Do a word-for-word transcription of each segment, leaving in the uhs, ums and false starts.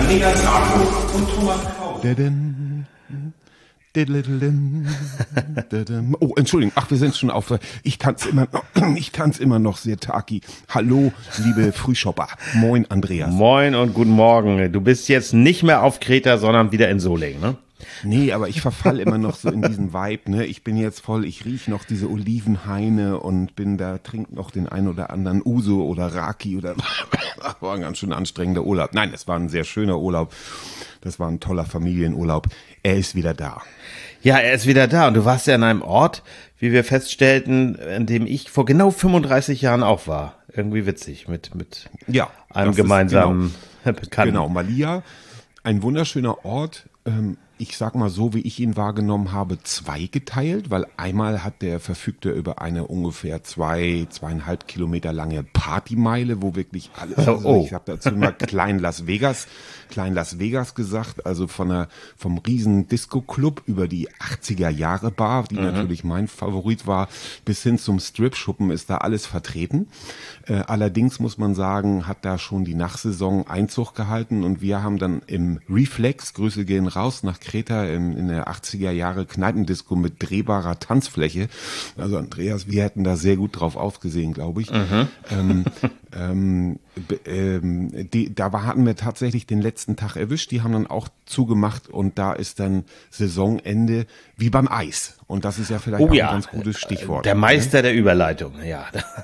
Andreas Rapo und Thomas Kraus. Oh, Entschuldigung, ach, wir sind schon auf, ich kann's immer noch, ich kann's immer noch sehr taki. Hallo, liebe Frühshopper. Moin, Andreas. Moin und guten Morgen. Du bist jetzt nicht mehr auf Kreta, sondern wieder in Solingen, ne? Nee, aber ich verfall immer noch so in diesen Vibe, ne? Ich bin jetzt voll, ich riech noch diese Olivenhaine und bin da, trink noch den ein oder anderen Uso oder Raki oder, war ein ganz schön anstrengender Urlaub. Nein, es war ein sehr schöner Urlaub. Das war ein toller Familienurlaub. Er ist wieder da. Ja, er ist wieder da und du warst ja an einem Ort, wie wir feststellten, in dem ich vor genau fünfunddreißig Jahren auch war. Irgendwie witzig, mit, mit ja, einem gemeinsamen genau, Bekannten. Genau, Malia, ein wunderschöner Ort, ähm, ich sag mal so, wie ich ihn wahrgenommen habe, zweigeteilt, weil einmal hat der verfügte über eine ungefähr zwei, zweieinhalb Kilometer lange Partymeile, wo wirklich alles, also oh. ich habe dazu immer Klein Las Vegas, Klein Las Vegas gesagt, also von der, vom riesen Disco-Club über die achtziger Jahre Bar, die mhm. natürlich mein Favorit war, bis hin zum Strip-Schuppen ist da alles vertreten. Äh, allerdings muss man sagen, hat da schon die Nachsaison Einzug gehalten und wir haben dann im Reflex, Grüße gehen raus nach Kreta in, in der achtziger Jahre Kneipendisco mit drehbarer Tanzfläche. Also Andreas, wir hätten da sehr gut drauf ausgesehen, glaube ich. Mhm. Ähm, ähm, ähm, die, da war, hatten wir tatsächlich den letzten Tag erwischt. Die haben dann auch zugemacht und da ist dann Saisonende wie beim Eis. Und das ist ja vielleicht oh, auch ja. ein ganz gutes Stichwort. Der Meister ne? der Überleitung, ja.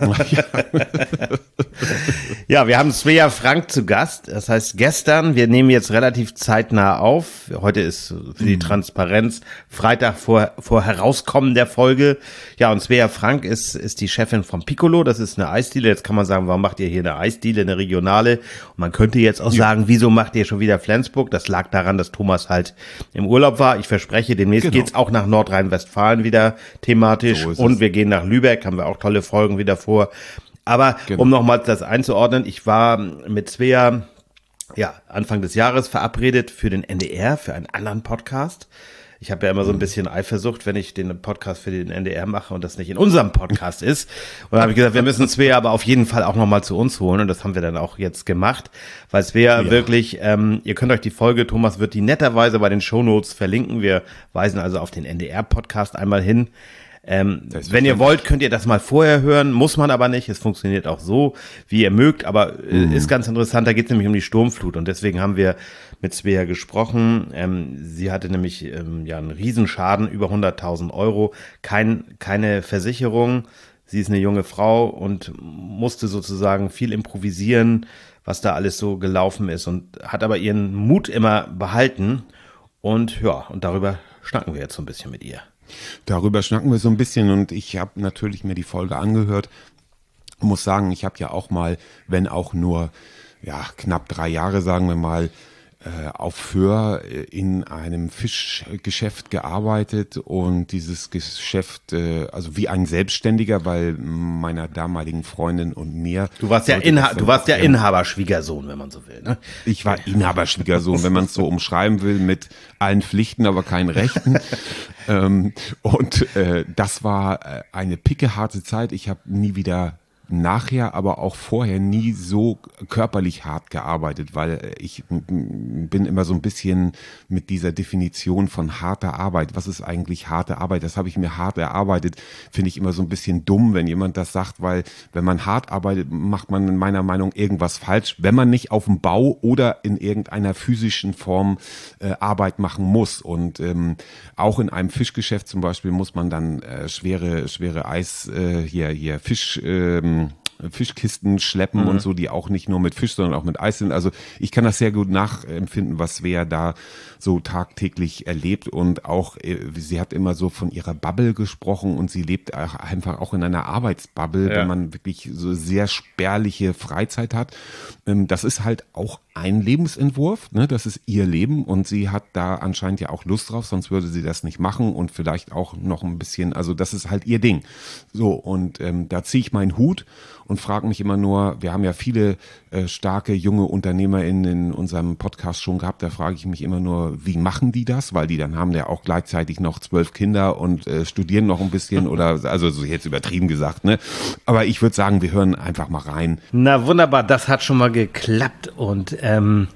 Ja, wir haben Svea Frank zu Gast. Das heißt, gestern, wir nehmen jetzt relativ zeitnah auf. Heute ist für die Transparenz Freitag vor, vor Herauskommen der Folge. Ja, und Svea Frank ist, ist die Chefin vom Piccolo. Das ist eine Eisdiele. Jetzt kann man sagen, warum macht ihr hier eine Eisdiele, eine regionale? Und man könnte jetzt auch ja. sagen, wieso macht ihr schon wieder Flensburg? Das lag daran, dass Thomas halt im Urlaub war. Ich verspreche, demnächst genau. geht's auch nach Nordrhein-Westfalen wieder thematisch. So und wir gehen nach Lübeck, haben wir auch tolle Folgen wieder vor. Aber genau. um nochmal das einzuordnen, ich war mit Svea ja, Anfang des Jahres verabredet für den N D R, für einen anderen Podcast. Ich habe ja immer so ein bisschen Eifersucht, wenn ich den Podcast für den N D R mache und das nicht in unserem Podcast ist. Und da habe ich gesagt, wir müssen Svea aber auf jeden Fall auch nochmal zu uns holen. Und das haben wir dann auch jetzt gemacht, weil Svea ja. wirklich, ähm, ihr könnt euch die Folge, Thomas wird die netterweise bei den Shownotes verlinken. Wir weisen also auf den N D R-Podcast einmal hin. Ähm, wenn ihr wollt, könnt ihr das mal vorher hören, muss man aber nicht. Es funktioniert auch so, wie ihr mögt, aber mhm. ist ganz interessant. Da geht es nämlich um die Sturmflut und deswegen haben wir mit Svea gesprochen. Ähm, sie hatte nämlich ähm, ja einen Riesenschaden, über hunderttausend Euro, kein, keine Versicherung. Sie ist eine junge Frau und musste sozusagen viel improvisieren, was da alles so gelaufen ist und hat aber ihren Mut immer behalten und ja, und darüber schnacken wir jetzt so ein bisschen mit ihr. Darüber schnacken wir so ein bisschen und ich habe natürlich mir die Folge angehört. Ich muss sagen, ich habe ja auch mal, wenn auch nur ja knapp drei Jahre, sagen wir mal, äh, auf Föhr in einem Fischgeschäft gearbeitet und dieses Geschäft, äh, also wie ein Selbstständiger, weil meiner damaligen Freundin und mir. Du warst ja Inha- du warst ja Inhaber-Schwiegersohn, wenn man so will, ne? Ich war Inhaber-Schwiegersohn, wenn man es so umschreiben will, mit allen Pflichten, aber keinen Rechten. ähm, und äh, das war äh, eine pickeharte Zeit. Ich habe nie wieder nachher, aber auch vorher nie so körperlich hart gearbeitet, weil ich bin immer so ein bisschen mit dieser Definition von harter Arbeit. Was ist eigentlich harte Arbeit? Das habe ich mir hart erarbeitet. Finde ich immer so ein bisschen dumm, wenn jemand das sagt, weil wenn man hart arbeitet, macht man in meiner Meinung irgendwas falsch, wenn man nicht auf dem Bau oder in irgendeiner physischen Form äh, Arbeit machen muss. Und ähm, auch in einem Fischgeschäft zum Beispiel muss man dann äh, schwere, schwere Eis, äh, hier, hier Fisch, ähm, Fischkisten schleppen mhm. und so, die auch nicht nur mit Fisch, sondern auch mit Eis sind. Also ich kann das sehr gut nachempfinden, was Svea da so tagtäglich erlebt und auch, sie hat immer so von ihrer Bubble gesprochen und sie lebt einfach auch in einer Arbeitsbubble, ja. wenn man wirklich so sehr spärliche Freizeit hat. Das ist halt auch ein Lebensentwurf, ne? Das ist ihr Leben und sie hat da anscheinend ja auch Lust drauf, sonst würde sie das nicht machen und vielleicht auch noch ein bisschen, also das ist halt ihr Ding. So, und ähm, da ziehe ich meinen Hut und frage mich immer nur, wir haben ja viele äh, starke junge UnternehmerInnen in unserem Podcast schon gehabt, da frage ich mich immer nur, wie machen die das? Weil die dann haben ja auch gleichzeitig noch zwölf Kinder und äh, studieren noch ein bisschen oder, also so jetzt übertrieben gesagt, ne? Aber ich würde sagen, wir hören einfach mal rein. Na wunderbar, das hat schon mal geklappt und ähm,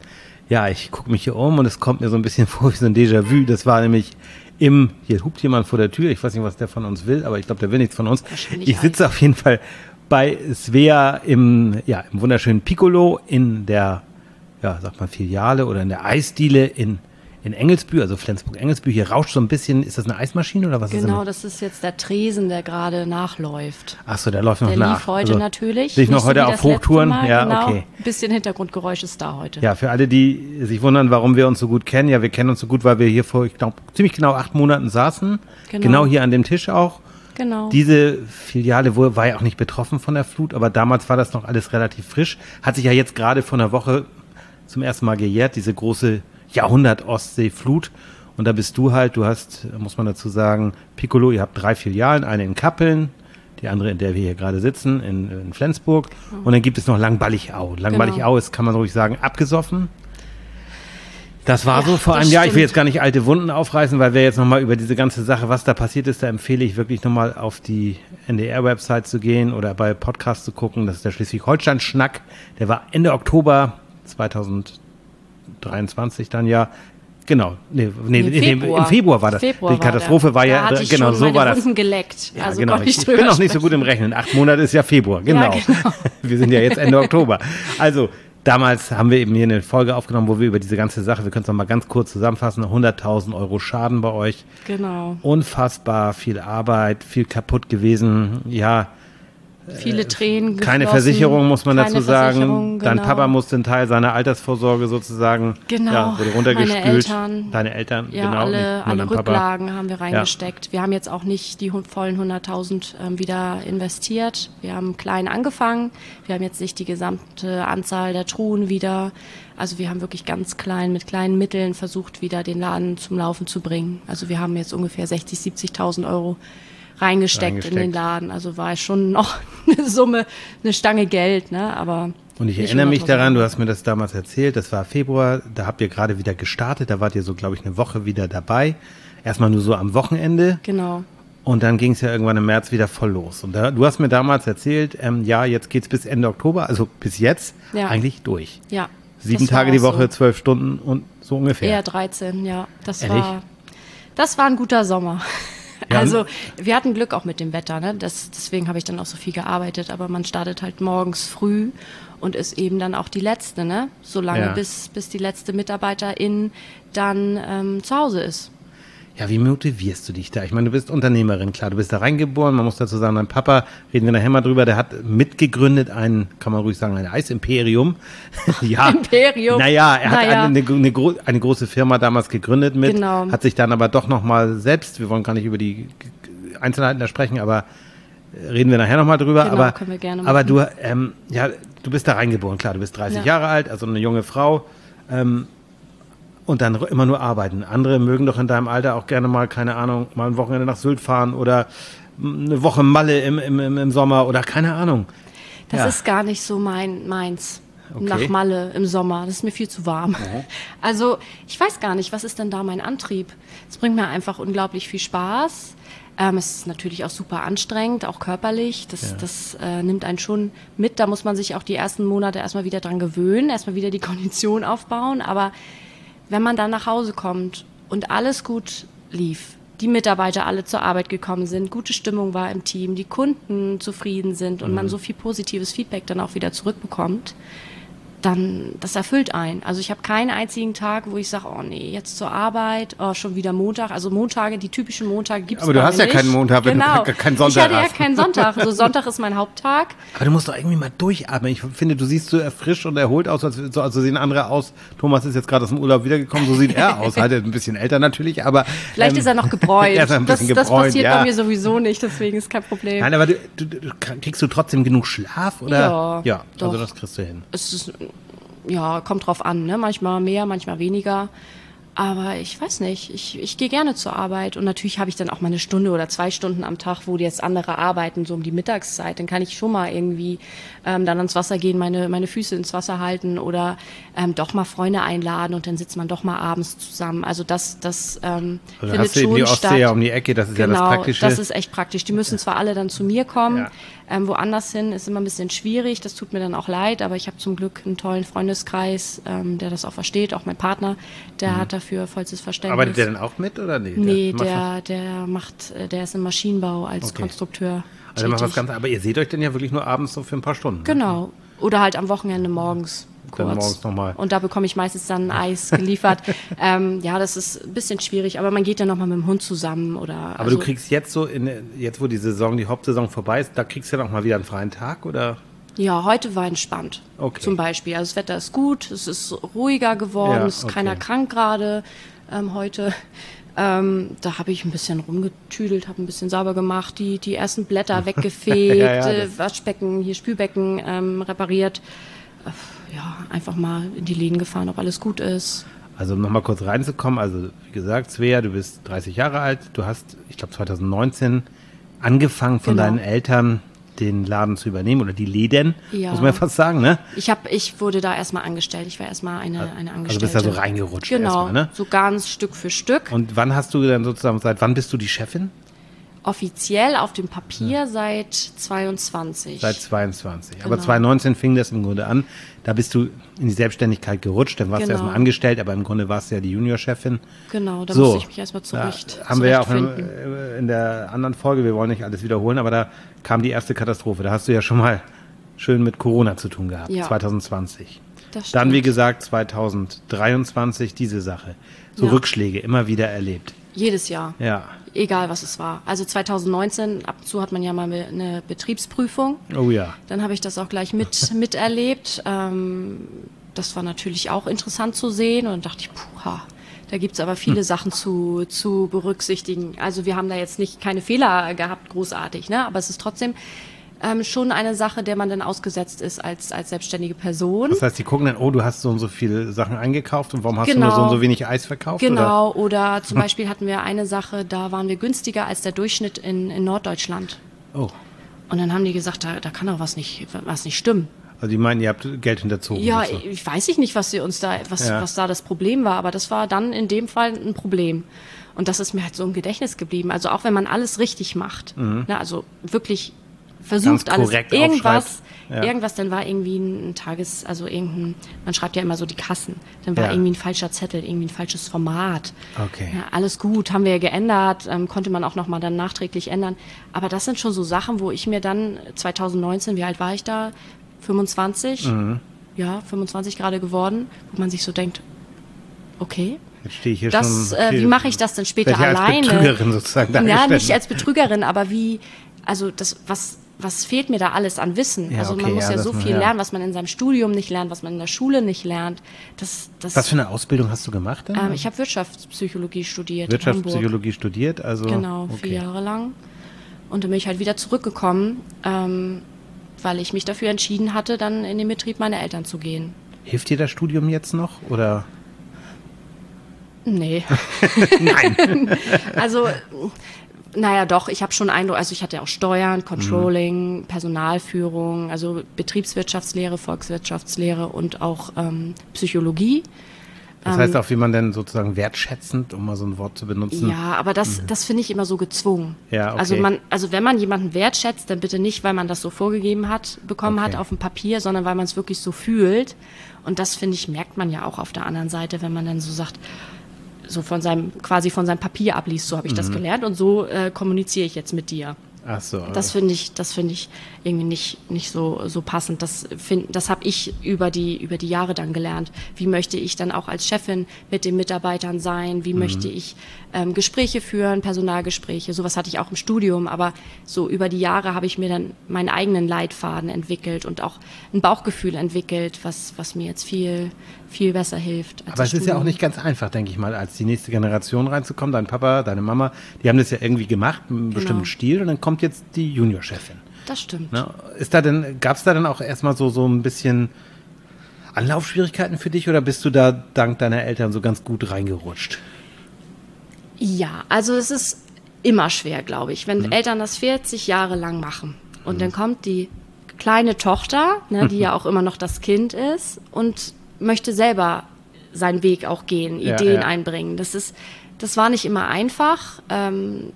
Ja, ich gucke mich hier um und es kommt mir so ein bisschen vor wie so ein Déjà-vu. Das war nämlich im, hier hupt jemand vor der Tür, ich weiß nicht, was der von uns will, aber ich glaube, der will nichts von uns. Ich sitze auf jeden Fall bei Svea im, ja, im wunderschönen Piccolo in der, ja, sagt man Filiale oder in der Eisdiele in In Engelsbühl, also Flensburg-Engelsbühl, hier rauscht so ein bisschen, ist das eine Eismaschine oder was genau, ist das? Genau, das ist jetzt der Tresen, der gerade nachläuft. Ach so, der läuft noch der nach. Der lief heute also, natürlich. Bin ich noch heute so auf Hochtouren? Mal, ja, genau. okay. Ein bisschen Hintergrundgeräusch ist da heute. Ja, für alle, die sich wundern, warum wir uns so gut kennen. Ja, wir kennen uns so gut, weil wir hier vor, ich glaube, ziemlich genau acht Monaten saßen. Genau. genau hier an dem Tisch auch. Genau. Diese Filiale war ja auch nicht betroffen von der Flut, aber damals war das noch alles relativ frisch. Hat sich ja jetzt gerade vor einer Woche zum ersten Mal gejährt, diese große Jahrhundert-Ostsee-Flut. Und da bist du halt, du hast, muss man dazu sagen, Piccolo, ihr habt drei Filialen, eine in Kappeln, die andere, in der wir hier gerade sitzen, in, in Flensburg. Mhm. Und dann gibt es noch Langballigau. Langballigau genau. ist, kann man ruhig sagen, abgesoffen. Das war ja, so vor einem Jahr. Ich will jetzt gar nicht alte Wunden aufreißen, weil wir jetzt nochmal über diese ganze Sache, was da passiert ist, da empfehle ich wirklich nochmal auf die N D R-Website zu gehen oder bei Podcasts zu gucken. Das ist der Schleswig-Holstein-Schnack. Der war Ende Oktober zweitausenddreiundzwanzig dann ja. Genau, nee, nee, Im, nee, Februar. Im Februar war das. Februar die Katastrophe war, war ja, da hatte ich genau, schon so meine war das. Wunden geleckt. Ja, also genau. ich, ich bin auch nicht so gut im Rechnen. Acht Monate ist ja Februar, genau. Ja, genau. Wir sind ja jetzt Ende Oktober. Also, damals haben wir eben hier eine Folge aufgenommen, wo wir über diese ganze Sache, wir können es noch mal ganz kurz zusammenfassen, hunderttausend Euro Schaden bei euch. Genau. Unfassbar viel Arbeit, viel kaputt gewesen, ja. Viele Tränen geflossen. Keine Versicherung, muss man dazu sagen. Genau. Dein Papa musste einen Teil seiner Altersvorsorge sozusagen, genau. ja, wurde runtergespült. Meine Eltern. Deine Eltern, ja, genau. alle, alle Rücklagen Papa. haben wir reingesteckt. Ja. Wir haben jetzt auch nicht die vollen hunderttausend ähm, wieder investiert. Wir haben klein angefangen. Wir haben jetzt nicht die gesamte Anzahl der Truhen wieder. Also wir haben wirklich ganz klein, mit kleinen Mitteln versucht, wieder den Laden zum Laufen zu bringen. Also wir haben jetzt ungefähr sechzig, siebzigtausend Euro Reingesteckt, reingesteckt in den Laden. Also war es schon noch eine Summe, eine Stange Geld, ne? Aber und ich erinnere mich daran, du hast mir das damals erzählt, das war Februar, da habt ihr gerade wieder gestartet, da wart ihr so, glaube ich, eine Woche wieder dabei. Erstmal nur so am Wochenende. Genau. Und dann ging es ja irgendwann im März wieder voll los. Und da, du hast mir damals erzählt, ähm, ja, jetzt geht's bis Ende Oktober, also bis jetzt ja. eigentlich durch. Ja. Sieben Tage die Woche, so. zwölf Stunden und so ungefähr. Eher dreizehn, ja. Das Ehrlich? war, das war ein guter Sommer. Ja. Also wir hatten Glück auch mit dem Wetter, ne? Das, deswegen habe ich dann auch so viel gearbeitet, aber man startet halt morgens früh und ist eben dann auch die Letzte, ne? So lange, ja. bis, bis die letzte Mitarbeiterin dann ähm, zu Hause ist. Ja, wie motivierst du dich da? Ich meine, du bist Unternehmerin, klar, du bist da reingeboren, man muss dazu sagen, dein Papa, reden wir nachher mal drüber, der hat mitgegründet ein, kann man ruhig sagen, ein Eisimperium. ja. Imperium. Naja, er hat naja. eine, eine, eine, eine große Firma damals gegründet mit, genau. hat sich dann aber doch nochmal selbst, wir wollen gar nicht über die Einzelheiten da sprechen, aber reden wir nachher nochmal drüber. Genau, aber, können wir gerne aber du, ähm, ja, du bist da reingeboren, klar, du bist dreißig ja. Jahre alt, also eine junge Frau, ähm, und dann immer nur arbeiten. Andere mögen doch in deinem Alter auch gerne mal, keine Ahnung, mal ein Wochenende nach Sylt fahren oder eine Woche Malle im, im, im Sommer oder keine Ahnung. Das ja. ist gar nicht so mein meins. Okay. Nach Malle im Sommer. Das ist mir viel zu warm. Mhm. Also ich weiß gar nicht, was ist denn da mein Antrieb? Es bringt mir einfach unglaublich viel Spaß. Ähm, es ist natürlich auch super anstrengend, auch körperlich. Das, ja. das äh, nimmt einen schon mit. Da muss man sich auch die ersten Monate erstmal wieder dran gewöhnen, erstmal wieder die Kondition aufbauen. Aber wenn man dann nach Hause kommt und alles gut lief, die Mitarbeiter alle zur Arbeit gekommen sind, gute Stimmung war im Team, die Kunden zufrieden sind und mhm. man so viel positives Feedback dann auch wieder zurückbekommt, dann, das erfüllt einen. Also ich habe keinen einzigen Tag, wo ich sage, oh nee, jetzt zur Arbeit, oh, schon wieder Montag. Also Montage, die typischen Montage gibt es Aber du hast ja nicht. keinen Montag, wenn genau. du keinen Sonntag hast. Ich hatte ja keinen Sonntag. Also Sonntag ist mein Haupttag. Aber du musst doch irgendwie mal durchatmen. Ich finde, du siehst so erfrischt und erholt aus, als so, also sehen andere aus. Thomas ist jetzt gerade aus dem Urlaub wiedergekommen, so sieht er aus. Halt ein bisschen älter natürlich, aber... Vielleicht ähm, ist er noch gebräunt. er ist ein das, bisschen das gebräunt, passiert ja. bei mir sowieso nicht, deswegen ist kein Problem. Nein, aber du, du, du, kriegst du trotzdem genug Schlaf? Oder? Ja, ja doch. Also das kriegst du hin. Es ist... Ja, kommt drauf an, ne? Manchmal mehr, manchmal weniger. Aber ich weiß nicht, ich, ich gehe gerne zur Arbeit und natürlich habe ich dann auch mal eine Stunde oder zwei Stunden am Tag, wo jetzt andere arbeiten, so um die Mittagszeit. Dann kann ich schon mal irgendwie ähm, dann ans Wasser gehen, meine, meine Füße ins Wasser halten oder ähm, doch mal Freunde einladen und dann sitzt man doch mal abends zusammen. Also das, das ähm, also findet hast du eben schon die Ostsee statt. ja um die Ecke, das ist genau, ja das Praktische. Das ist echt praktisch. Die müssen zwar alle dann zu mir kommen, Ja. Ähm, woanders hin ist immer ein bisschen schwierig, das tut mir dann auch leid, aber ich habe zum Glück einen tollen Freundeskreis, ähm, der das auch versteht, auch mein Partner, der mhm. hat dafür vollstes Verständnis. Arbeitet der denn auch mit oder nee? Nee, der, der macht, der ist im Maschinenbau als okay. Konstrukteur. Also macht was ganz, aber ihr seht euch dann ja wirklich nur abends so für ein paar Stunden. Genau. Ne? Oder halt am Wochenende morgens. Kurz. Dann morgens nochmal. Und da bekomme ich meistens dann Eis geliefert. ähm, ja, das ist ein bisschen schwierig, aber man geht dann nochmal mit dem Hund zusammen. Oder, aber also, du kriegst jetzt so, in, jetzt wo die Saison, die Hauptsaison vorbei ist, da kriegst du ja nochmal wieder einen freien Tag, oder? Ja, heute war entspannt. Okay. Zum Beispiel. Also das Wetter ist gut, es ist ruhiger geworden, ja, es ist okay. keiner krank gerade ähm, heute. Ähm, da habe ich ein bisschen rumgetüdelt, habe ein bisschen sauber gemacht, die, die ersten Blätter weggefegt, ja, ja, äh, Waschbecken, hier Spülbecken ähm, repariert. Äh, ja, einfach mal in die Läden gefahren, ob alles gut ist. Also um nochmal kurz reinzukommen, also wie gesagt, Svea, du bist dreißig Jahre alt, du hast, ich glaube zwanzig neunzehn, angefangen von Genau. deinen Eltern den Laden zu übernehmen oder die Läden, Ja. muss man ja fast sagen, ne? Ich, hab, ich wurde da erstmal angestellt, ich war erstmal eine, eine Angestellte. Also bist da so reingerutscht Genau, erstmal, ne? so ganz Stück für Stück. Und wann hast du dann sozusagen, seit wann bist du die Chefin? Offiziell auf dem Papier seit zweiundzwanzig. Seit zweiundzwanzig. Genau. Aber zwanzig neunzehn fing das im Grunde an. Da bist du in die Selbstständigkeit gerutscht. Dann warst Genau. du erstmal angestellt, aber im Grunde warst du ja die Juniorchefin. Genau, da So, musste ich mich erstmal zurecht da haben wir ja auch in, zurechtfinden. in der anderen Folge, wir wollen nicht alles wiederholen, aber da kam die erste Katastrophe. Da hast du ja schon mal schön mit Corona zu tun gehabt, Ja. zwanzig zwanzig. Das Dann, stimmt. wie gesagt, zwanzig dreiundzwanzig diese Sache. So Ja. Rückschläge immer wieder erlebt. Jedes Jahr. Ja. Egal, was es war. Also zwanzig neunzehn, ab und zu hat man ja mal eine Betriebsprüfung. Oh ja. Dann habe ich das auch gleich mit, miterlebt. Ähm, das war natürlich auch interessant zu sehen. Und dann dachte ich, puha, da gibt es aber viele Hm. Sachen zu, zu berücksichtigen. Also wir haben da jetzt nicht keine Fehler gehabt, großartig, ne? Aber es ist trotzdem ähm, schon eine Sache, der man dann ausgesetzt ist als, als selbstständige Person. Das heißt, die gucken dann, oh, du hast so und so viele Sachen eingekauft und warum hast Genau. du nur so und so wenig Eis verkauft? Genau, Oder? oder zum Beispiel hatten wir eine Sache, da waren wir günstiger als der Durchschnitt in, in Norddeutschland. Oh. Und dann haben die gesagt, da, da kann doch was nicht, was nicht stimmen. Also die meinen, ihr habt Geld hinterzogen. Ja, und so. ich weiß ich nicht, was sie uns da, was, Ja. was da das Problem war, aber das war dann in dem Fall ein Problem. Und das ist mir halt so im Gedächtnis geblieben. Also auch wenn man alles richtig macht, ne, also wirklich versucht Ganz alles, korrekt irgendwas, aufschreibt. Ja. irgendwas, dann war irgendwie ein Tages, also irgendein, man schreibt ja immer so die Kassen, dann war Ja. irgendwie ein falscher Zettel, irgendwie ein falsches Format. Okay. Ja, alles gut, haben wir ja geändert, ähm, konnte man auch nochmal dann nachträglich ändern. Aber das sind schon so Sachen, wo ich mir dann zwanzig neunzehn, wie alt war ich da? fünfundzwanzig? Mhm. Ja, fünfundzwanzig gerade geworden, wo man sich so denkt, okay, Jetzt stehe ich hier das, schon. äh, okay. wie mache ich das denn später Werd ja als alleine? Betrügerin sozusagen Ja, dargestellt. nicht als Betrügerin, aber wie, also das, was, was fehlt mir da alles an Wissen? Ja, also okay, man muss ja, ja, das so man- viel ja. lernen, was man in seinem Studium nicht lernt, was man in der Schule nicht lernt. Das, das, Was für eine Ausbildung hast du gemacht denn? ähm, ich habe Wirtschaftspsychologie studiert in Hamburg. Wirtschaftspsychologie studiert, also. Genau, okay. vier Jahre lang. Und dann bin ich halt wieder zurückgekommen, ähm, weil ich mich dafür entschieden hatte, dann in den Betrieb meiner Eltern zu gehen. Hilft dir das Studium jetzt noch? Oder? Nee. Nein. Also, naja, doch, ich habe schon Eindruck, also ich hatte auch Steuern, Controlling, Personalführung, also Betriebswirtschaftslehre, Volkswirtschaftslehre und auch ähm, Psychologie. Das heißt auch, wie man denn sozusagen wertschätzend, um mal so ein Wort zu benutzen. Ja, aber das, das finde ich immer so gezwungen. Ja, okay. Also man, also wenn man jemanden wertschätzt, dann bitte nicht, weil man das so vorgegeben hat, bekommen Okay. hat auf dem Papier, sondern weil man es wirklich so fühlt. Und das, finde ich, merkt man ja auch auf der anderen Seite, wenn man dann so sagt, so von seinem, quasi von seinem Papier abliest, so habe ich Mhm. das gelernt und so äh, kommuniziere ich jetzt mit dir. Ach so. Das finde ich, das finde ich irgendwie nicht, nicht so, so passend. Das find, das habe ich über die, über die Jahre dann gelernt. Wie möchte ich dann auch als Chefin mit den Mitarbeitern sein? Wie möchte ich ähm, Gespräche führen, Personalgespräche? Sowas hatte ich auch im Studium, aber so über die Jahre habe ich mir dann meinen eigenen Leitfaden entwickelt und auch ein Bauchgefühl entwickelt, was, was mir jetzt viel, viel besser hilft. als Aber das es ist ja auch Studium. nicht ganz einfach, denke ich mal, als die nächste Generation reinzukommen. Dein Papa, deine Mama, die haben das ja irgendwie gemacht, mit einem bestimmten Stil, und dann kommt jetzt die Juniorchefin. Das stimmt. Ne? Ist da denn, gab es da dann auch erstmal so, so ein bisschen Anlaufschwierigkeiten für dich, oder bist du da dank deiner Eltern so ganz gut reingerutscht? Ja, also es ist immer schwer, glaube ich, wenn Eltern das vierzig Jahre lang machen und dann kommt die kleine Tochter, ne, die ja auch immer noch das Kind ist und möchte selber seinen Weg auch gehen, Ja, Ideen ja. einbringen. Das ist, das war nicht immer einfach. Ähm,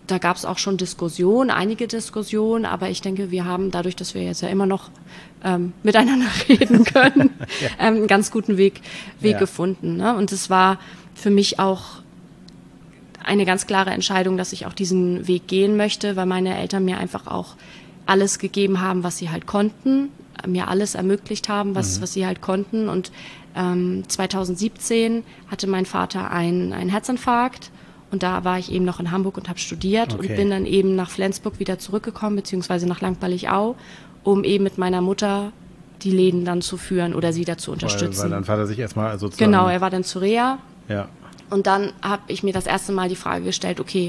da gab es auch schon Diskussionen, einige Diskussionen, aber ich denke, wir haben dadurch, dass wir jetzt ja immer noch ähm, miteinander reden können, ja. ähm, einen ganz guten Weg, Weg ja. gefunden. Ne? Und es war für mich auch eine ganz klare Entscheidung, dass ich auch diesen Weg gehen möchte, weil meine Eltern mir einfach auch alles gegeben haben, was sie halt konnten, mir alles ermöglicht haben, was, mhm. was sie halt konnten. Und ähm, zweitausendsiebzehn hatte mein Vater einen, einen Herzinfarkt. Und da war ich eben noch in Hamburg und habe studiert okay. und bin dann eben nach Flensburg wieder zurückgekommen, beziehungsweise nach Langballigau, um eben mit meiner Mutter die Läden dann zu führen oder sie da zu unterstützen. Weil, weil dein Vater sich erstmal sozusagen... Genau, er war dann zu Reha. Ja. Und dann habe ich mir das erste Mal die Frage gestellt, okay,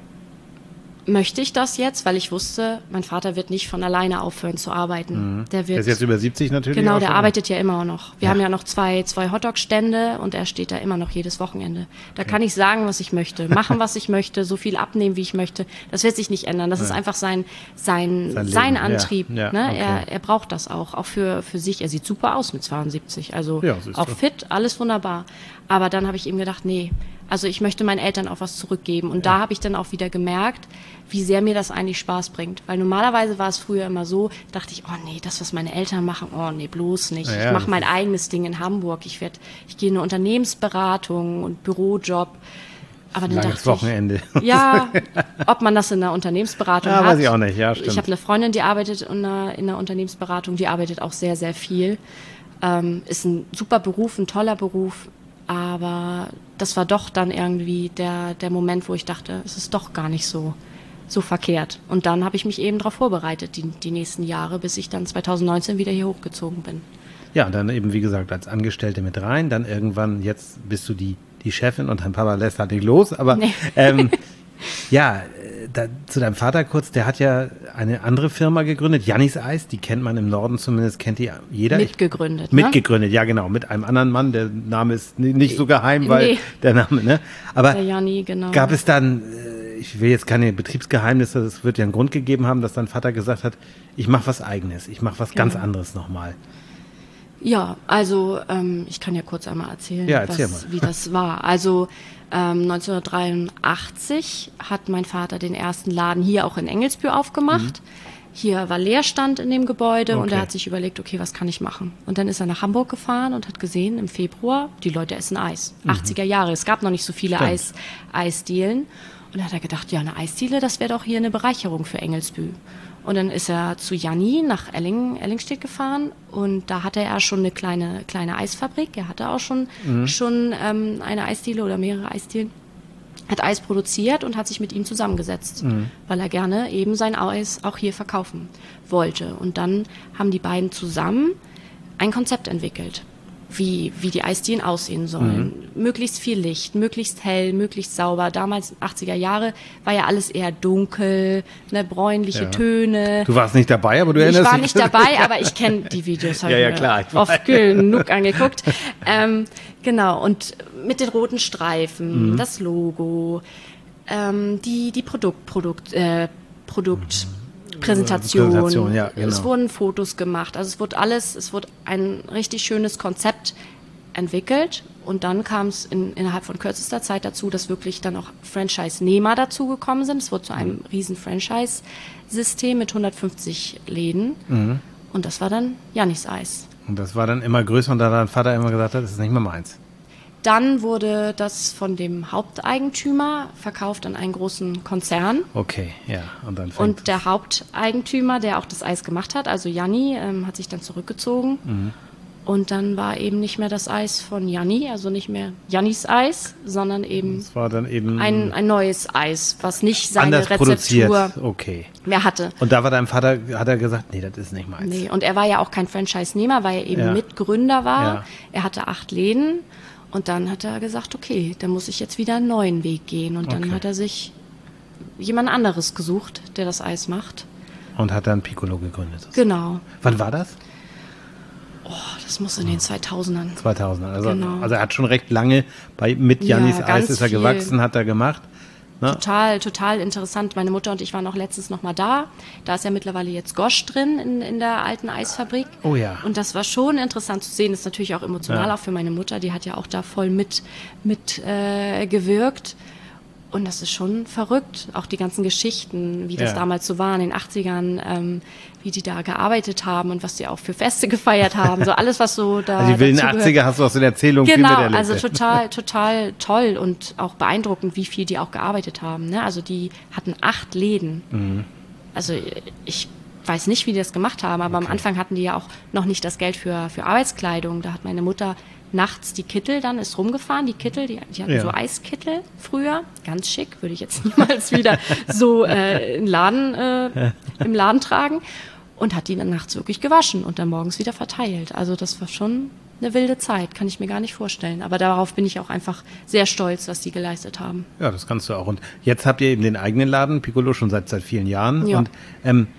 möchte ich das jetzt? Weil ich wusste, mein Vater wird nicht von alleine aufhören zu arbeiten. Mhm. Der wird, der ist jetzt über siebzig natürlich. Genau, auch der schon. arbeitet ja immer noch. Wir ja. haben ja noch zwei, zwei Hotdog-Stände und er steht da immer noch jedes Wochenende. Da okay. kann ich sagen, was ich möchte, machen, was ich möchte, so viel abnehmen, wie ich möchte. Das wird sich nicht ändern. Das ja. ist einfach sein, sein, sein, sein Antrieb. Ja. Ja. Ne? Okay. Er, er braucht das auch, auch für, für sich. Er sieht super aus mit zweiundsiebzig. Also ja, auch fit, alles wunderbar. Aber dann habe ich ihm gedacht, nee, also ich möchte meinen Eltern auch was zurückgeben. Und ja. da habe ich dann auch wieder gemerkt, wie sehr mir das eigentlich Spaß bringt. Weil normalerweise war es früher immer so, dachte ich, oh nee, das, was meine Eltern machen, oh nee, bloß nicht. Ja, ich mache mein eigenes Ding in Hamburg. Ich werd, ich gehe in eine Unternehmensberatung und Bürojob. Aber dann Langes dachte Wochenende. Ich, ja, ob man das in einer Unternehmensberatung ja, hat. Weiß ich auch nicht, ja, stimmt. Ich habe eine Freundin, die arbeitet in einer, in einer Unternehmensberatung, die arbeitet auch sehr, sehr viel. Ähm, ist ein super Beruf, ein toller Beruf. Aber das war doch dann irgendwie der, der Moment, wo ich dachte, es ist doch gar nicht so, so verkehrt. Und dann habe ich mich eben darauf vorbereitet, die, die nächsten Jahre, bis ich dann zweitausendneunzehn wieder hier hochgezogen bin. Ja, und dann eben, wie gesagt, als Angestellte mit rein. Dann irgendwann, jetzt bist du die, die Chefin und dein Papa lässt halt nicht los. Aber nee. ähm, ja, da, zu deinem Vater kurz, der hat ja eine andere Firma gegründet, Jannis Eis, die kennt man im Norden zumindest, kennt die jeder. Mitgegründet, ich, ne? Mitgegründet, ja genau, mit einem anderen Mann, der Name ist nicht so geheim, weil nee. der Name, ne? Aber der Janni, genau. Gab es dann, ich will jetzt keine Betriebsgeheimnisse, es wird ja einen Grund gegeben haben, dass dein Vater gesagt hat, ich mache was Eigenes, ich mache was genau. ganz anderes nochmal. Ja, also ähm, ich kann ja kurz einmal erzählen, ja, erzähl was, mal. wie das war. Also ähm, neunzehnhundertdreiundachtzig hat mein Vater den ersten Laden hier auch in Engelsbühr aufgemacht. Mhm. Hier war Leerstand in dem Gebäude okay. und er hat sich überlegt, okay, was kann ich machen? Und dann ist er nach Hamburg gefahren und hat gesehen, im Februar, die Leute essen Eis. Mhm. achtziger Jahre, es gab noch nicht so viele Eis, Eisdielen. Und da hat er gedacht, ja, eine Eisdiele, das wäre doch hier eine Bereicherung für Engelsbühr. Und dann ist er zu Janni nach Elling, Ellingstedt gefahren und da hatte er schon eine kleine, kleine Eisfabrik. Er hatte auch schon, mhm. schon ähm, eine Eisdiele oder mehrere Eisdielen. Hat Eis produziert und hat sich mit ihm zusammengesetzt, mhm. weil er gerne eben sein Eis auch hier verkaufen wollte. Und dann haben die beiden zusammen ein Konzept entwickelt, wie, wie die Eisdielen aussehen sollen. Mhm. Möglichst viel Licht, möglichst hell, möglichst sauber. Damals, achtziger Jahre, war ja alles eher dunkel, ne, bräunliche ja. Töne. Du warst nicht dabei, aber du erinnerst dich. Ich war nicht dabei, aber ich kenne die Videos. Ja, ja, klar. Ich oft genug angeguckt. ähm, genau, und mit den roten Streifen, mhm. das Logo, ähm, die, die Produkt, Produkt, äh, Produkt, mhm. Präsentation, Präsentation ja, genau. Es wurden Fotos gemacht, also es wurde alles, es wurde ein richtig schönes Konzept entwickelt und dann kam es in, innerhalb von kürzester Zeit dazu, dass wirklich dann auch Franchise-Nehmer dazugekommen sind. Es wurde zu einem riesen Franchise-System mit hundertfünfzig Läden mhm. und das war dann Jannis Eis. Und das war dann immer größer und da hat dein Vater immer gesagt, das ist nicht mehr meins. Dann wurde das von dem Haupteigentümer verkauft an einen großen Konzern. Okay, ja. Und, dann und der Haupteigentümer, der auch das Eis gemacht hat, also Janni, ähm, hat sich dann zurückgezogen. Mhm. Und dann war eben nicht mehr das Eis von Janni, also nicht mehr Jannis Eis, sondern eben, das war dann eben ein, ein neues Eis, was nicht seine Rezeptur okay. mehr hatte. Und da war dein Vater, hat er gesagt, nee, das ist nicht meins. Nee, und er war ja auch kein Franchise-Nehmer, weil er eben ja. Mitgründer war. Ja. Er hatte acht Läden. Und dann hat er gesagt, okay, dann muss ich jetzt wieder einen neuen Weg gehen. Und dann okay. hat er sich jemand anderes gesucht, der das Eis macht. Und hat dann Piccolo gegründet. Genau. Wann war das? Oh, das muss in den zweitausendern. zweitausender. Also, genau. also er hat schon recht lange bei, mit Jannis ja, Eis ist er gewachsen, hat er gemacht. Na? Total, total interessant. Meine Mutter und ich waren auch letztens noch mal da. Da ist ja mittlerweile jetzt Gosch drin in, in der alten Eisfabrik. Oh ja. Und das war schon interessant zu sehen. Das ist natürlich auch emotional, ja. auch für meine Mutter. Die hat ja auch da voll mit, mit äh, gewirkt. Und das ist schon verrückt, auch die ganzen Geschichten, wie das Ja. damals so war in den achtzigern, ähm, wie die da gearbeitet haben und was die auch für Feste gefeiert haben, so alles, was so da Also die wilden dazugehört. achtziger hast du aus den Erzählungen viel Genau, miterlebt. also ja. total, total toll und auch beeindruckend, wie viel die auch gearbeitet haben. Ne? Also die hatten acht Läden. Mhm. Also ich weiß nicht, wie die das gemacht haben, aber am Anfang hatten die ja auch noch nicht das Geld für, für Arbeitskleidung. Da hat meine Mutter nachts die Kittel dann, ist rumgefahren, die Kittel, die, die hatten Ja. so Eiskittel früher, ganz schick, würde ich jetzt niemals wieder so äh, in Laden, äh, im Laden tragen und hat die dann nachts wirklich gewaschen und dann morgens wieder verteilt. Also das war schon eine wilde Zeit, kann ich mir gar nicht vorstellen. Aber darauf bin ich auch einfach sehr stolz, was die geleistet haben. Ja, das kannst du auch. Und jetzt habt ihr eben den eigenen Laden, Piccolo, schon seit, seit vielen Jahren. Ja. Und ähm,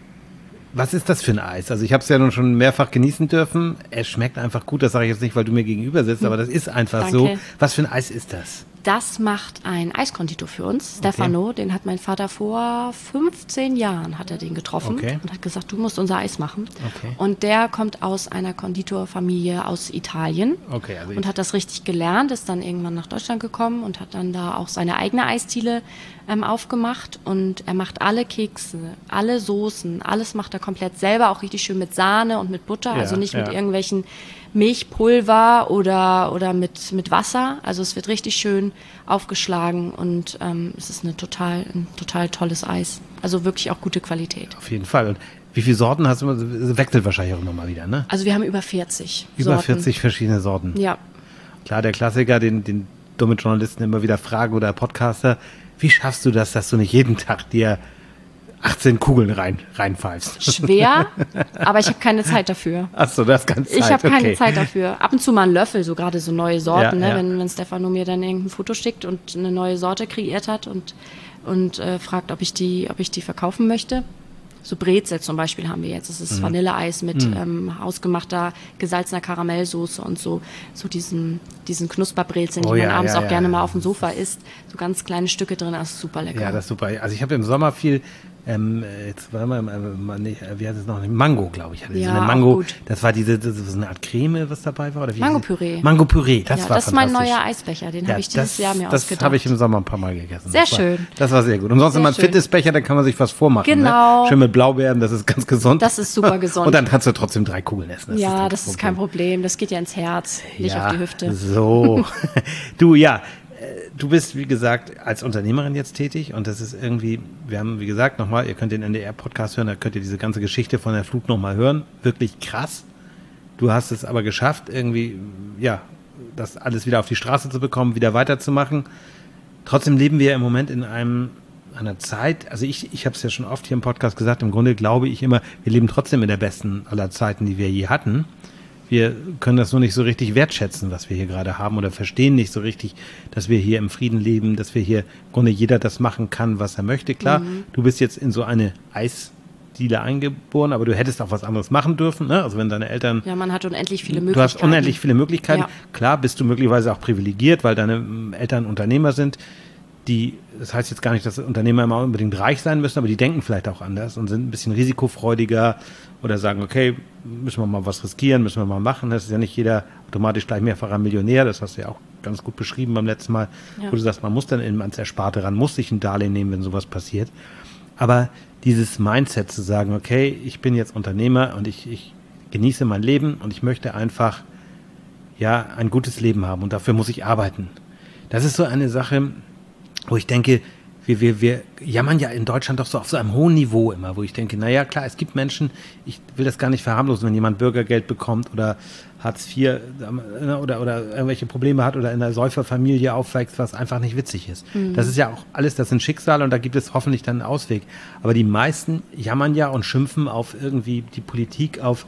was ist das für ein Eis? Also ich habe es ja nun schon mehrfach genießen dürfen. Es schmeckt einfach gut, das sage ich jetzt nicht, weil du mir gegenüber sitzt, aber das ist einfach Danke. so. Was für ein Eis ist das? Das macht ein Eiskonditor für uns, Stefano. Den hat mein Vater vor fünfzehn Jahren hat er den getroffen Okay. und hat gesagt, du musst unser Eis machen. Okay. Und der kommt aus einer Konditorfamilie aus Italien Okay, also und hat das richtig gelernt, ist dann irgendwann nach Deutschland gekommen und hat dann da auch seine eigene Eisdiele ähm, aufgemacht. Und er macht alle Kekse, alle Soßen, alles macht er komplett selber, auch richtig schön mit Sahne und mit Butter, Ja, also nicht mit ja. irgendwelchen Milchpulver oder, oder mit, mit Wasser. Also es wird richtig schön aufgeschlagen und ähm, es ist eine total, ein total tolles Eis. Also wirklich auch gute Qualität. auf jeden Fall. Und wie viele Sorten hast du? Das wechselt wahrscheinlich auch nochmal wieder, ne? Also wir haben über vierzig Über Sorten. vierzig verschiedene Sorten. Ja. Klar, der Klassiker, den, den dumme Journalisten immer wieder fragen oder Podcaster, wie schaffst du das, dass du nicht jeden Tag dir achtzehn Kugeln rein, reinpfeifst? Schwer, aber ich habe keine Zeit dafür. Achso, das ganz Zeit. Ich habe keine okay. Zeit dafür. Ab und zu mal einen Löffel, so gerade so neue Sorten, Ja, ne? ja. Wenn, wenn Stefano mir dann irgendein Foto schickt und eine neue Sorte kreiert hat und, und äh, fragt, ob ich die, ob ich die verkaufen möchte. So Brezel zum Beispiel haben wir jetzt. Das Mhm. ist Vanilleeis mit ähm, hausgemachter, gesalzener Karamellsoße und so, so diesen, diesen Knusperbrezeln, Oh die man ja, abends ja, auch ja. gerne mal auf dem Sofa isst. So ganz kleine Stücke drin, das ist super lecker. Ja, das ist super. Also ich habe im Sommer viel, ähm, jetzt war mal, äh, nicht, äh, wie heißt es noch, Mango, glaube ich. Hatte ich Ja, so eine auch Mango. gut. Das war diese, das ist so eine Art Creme, was dabei war, oder wie? Mango-Püree. Mango-Püree, das ja, war das ist mein fantastisch. neuer Eisbecher, den Ja, habe ich dieses das, Jahr mir Das ausgedacht. habe ich im Sommer ein paar Mal gegessen. Sehr das war, schön. Das war sehr gut. Und sonst Sehr immer ein schön. Fitnessbecher, da kann man sich was vormachen. Genau. Ne? Schön mit Blaubeeren, das ist ganz gesund. Das ist super gesund. Und dann kannst du trotzdem drei Kugeln essen. Das ja, dann das ist kein Problem. Das geht ja ins Herz, nicht ja, auf die Hüfte. So. Du, ja, äh, du bist, wie gesagt, als Unternehmerin jetzt tätig und das ist irgendwie, wir haben, wie gesagt, nochmal, ihr könnt den N D R-Podcast hören, da könnt ihr diese ganze Geschichte von der Flut nochmal hören. Wirklich krass. Du hast es aber geschafft, irgendwie, ja, das alles wieder auf die Straße zu bekommen, wieder weiterzumachen. Trotzdem leben wir im Moment in einem einer Zeit, also ich, ich habe es ja schon oft hier im Podcast gesagt, im Grunde glaube ich immer, wir leben trotzdem in der besten aller Zeiten, die wir je hatten. Wir können das nur nicht so richtig wertschätzen, was wir hier gerade haben oder verstehen nicht so richtig, dass wir hier im Frieden leben, dass wir hier im Grunde jeder das machen kann, was er möchte. Klar, Mhm. du bist jetzt in so eine Eisdiele eingeboren, aber du hättest auch was anderes machen dürfen, ne? Also wenn deine Eltern Ja, man hat unendlich viele Du Möglichkeiten. hast unendlich viele Möglichkeiten. Ja. Klar bist du möglicherweise auch privilegiert, weil deine ähm, Eltern Unternehmer sind, die, das heißt jetzt gar nicht, dass Unternehmer immer unbedingt reich sein müssen, aber die denken vielleicht auch anders und sind ein bisschen risikofreudiger oder sagen, okay, müssen wir mal was riskieren, müssen wir mal machen. Das ist ja nicht jeder automatisch gleich mehrfacher Millionär, das hast du ja auch ganz gut beschrieben beim letzten Mal, Ja. wo du sagst, man muss dann in ans Ersparte ran, muss sich ein Darlehen nehmen, wenn sowas passiert. Aber dieses Mindset zu sagen, okay, ich bin jetzt Unternehmer und ich, ich genieße mein Leben und ich möchte einfach ja ein gutes Leben haben und dafür muss ich arbeiten. Das ist so eine Sache, wo ich denke, wir, wir, wir jammern ja in Deutschland doch so auf so einem hohen Niveau immer, wo ich denke, naja klar, es gibt Menschen, ich will das gar nicht verharmlosen, wenn jemand Bürgergeld bekommt oder Hartz vier oder, oder irgendwelche Probleme hat oder in einer Säuferfamilie aufwächst, was einfach nicht witzig ist. Das ist ja auch alles, das sind Schicksale und da gibt es hoffentlich dann einen Ausweg. Aber die meisten jammern ja und schimpfen auf irgendwie die Politik, auf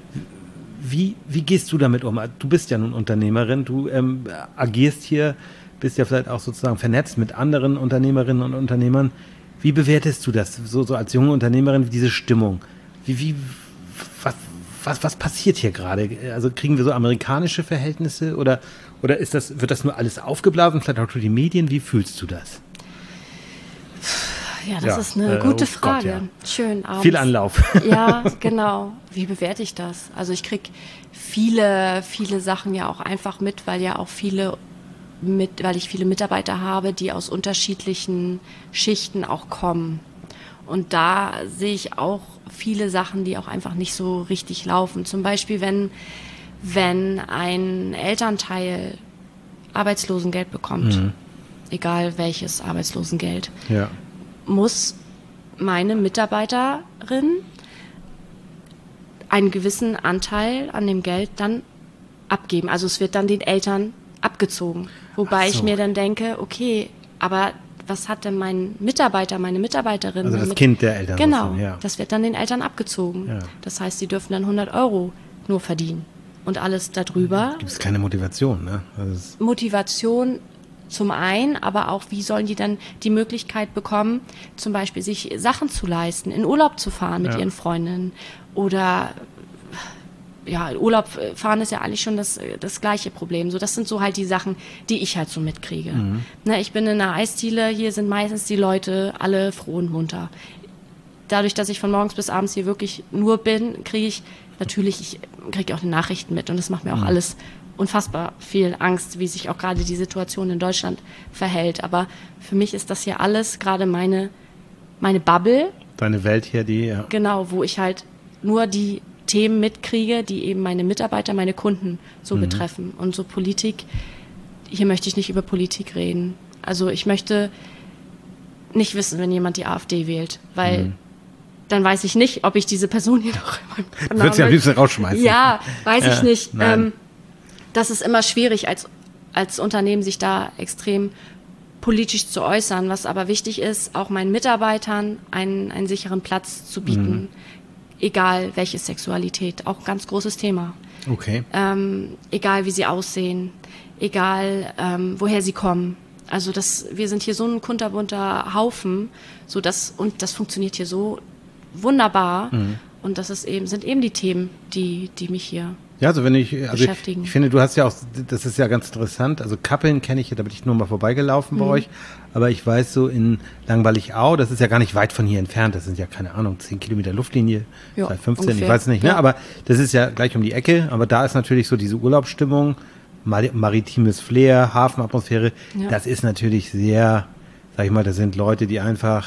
wie, wie gehst du damit um? Du bist ja nun Unternehmerin, du ähm, agierst hier, bist ja vielleicht auch sozusagen vernetzt mit anderen Unternehmerinnen und Unternehmern. Wie bewertest du das so, so als junge Unternehmerin, diese Stimmung? Wie, wie, was, was, was passiert hier gerade? Also kriegen wir so amerikanische Verhältnisse oder, oder ist das, wird das nur alles aufgeblasen, vielleicht auch durch die Medien? Wie fühlst du das? Ja, das Ja, ist eine äh, gute oh Frage. Gott, ja. Schön abends. Viel Anlauf. Ja, genau. Wie bewerte ich das? Also ich krieg viele, viele Sachen ja auch einfach mit, weil ja auch viele mit, weil ich viele Mitarbeiter habe, die aus unterschiedlichen Schichten auch kommen. Und da sehe ich auch viele Sachen, die auch einfach nicht so richtig laufen. Zum Beispiel, wenn, wenn ein Elternteil Arbeitslosengeld bekommt, mhm. egal welches Arbeitslosengeld, ja. muss meine Mitarbeiterin einen gewissen Anteil an dem Geld dann abgeben. Also es wird dann den Eltern abgezogen. Wobei so. ich mir dann denke, okay, aber was hat denn mein Mitarbeiter, meine Mitarbeiterin? Also das mit, Kind der Eltern. Genau, ja. das wird dann den Eltern abgezogen. Ja. Das heißt, sie dürfen dann hundert Euro nur verdienen. Und alles darüber. Gibt es keine Motivation, ne? Also Motivation zum einen, aber auch, wie sollen die dann die Möglichkeit bekommen, zum Beispiel sich Sachen zu leisten, in Urlaub zu fahren mit ja. ihren Freundinnen oder ja, in Urlaub fahren ist ja eigentlich schon das, das gleiche Problem. So, das sind so halt die Sachen, die ich halt so mitkriege. Mhm. Ne, ich bin in einer Eisdiele, hier sind meistens die Leute alle froh und munter. Dadurch, dass ich von morgens bis abends hier wirklich nur bin, kriege ich natürlich, ich kriege auch die Nachrichten mit und das macht mir auch mhm. alles unfassbar viel Angst, wie sich auch gerade die Situation in Deutschland verhält. Aber für mich ist das hier alles gerade meine, meine Bubble. Deine Welt hier, die, ja. Genau, wo ich halt nur die Themen mitkriege, die eben meine Mitarbeiter, meine Kunden so mhm. betreffen. Und so Politik, hier möchte ich nicht über Politik reden. Also ich möchte nicht wissen, wenn jemand die AfD wählt, weil mhm. dann weiß ich nicht, ob ich diese Person hier noch in meinem Kanal... Würdest du am liebsten rausschmeißen? Ja, weiß ja, ich nicht. Ähm, das ist immer schwierig, als, als Unternehmen sich da extrem politisch zu äußern. Was aber wichtig ist, auch meinen Mitarbeitern einen, einen sicheren Platz zu bieten. Mhm. Egal welche Sexualität, auch ein ganz großes Thema. Okay. Ähm, egal wie sie aussehen, egal ähm, woher sie kommen. Also das, wir sind hier so ein kunterbunter Haufen, so dass, und das funktioniert hier so wunderbar. Mhm. Und das ist eben, sind eben die Themen, die, die mich hier ja, also wenn ich, also beschäftigen. Ich, ich finde, du hast ja auch, das ist ja ganz interessant, also Kappeln kenne ich, da bin ich nur mal vorbeigelaufen bei mhm. euch, aber ich weiß so in Langweilig-Au, das ist ja gar nicht weit von hier entfernt, das sind ja, keine Ahnung, zehn Kilometer Luftlinie, ja, vielleicht fünfzehn, ungefähr. Ich weiß nicht, ne, ja. aber das ist ja gleich um die Ecke, aber da ist natürlich so diese Urlaubsstimmung, mar- maritimes Flair, Hafenatmosphäre, ja. das ist natürlich sehr, sag ich mal, das sind Leute, die einfach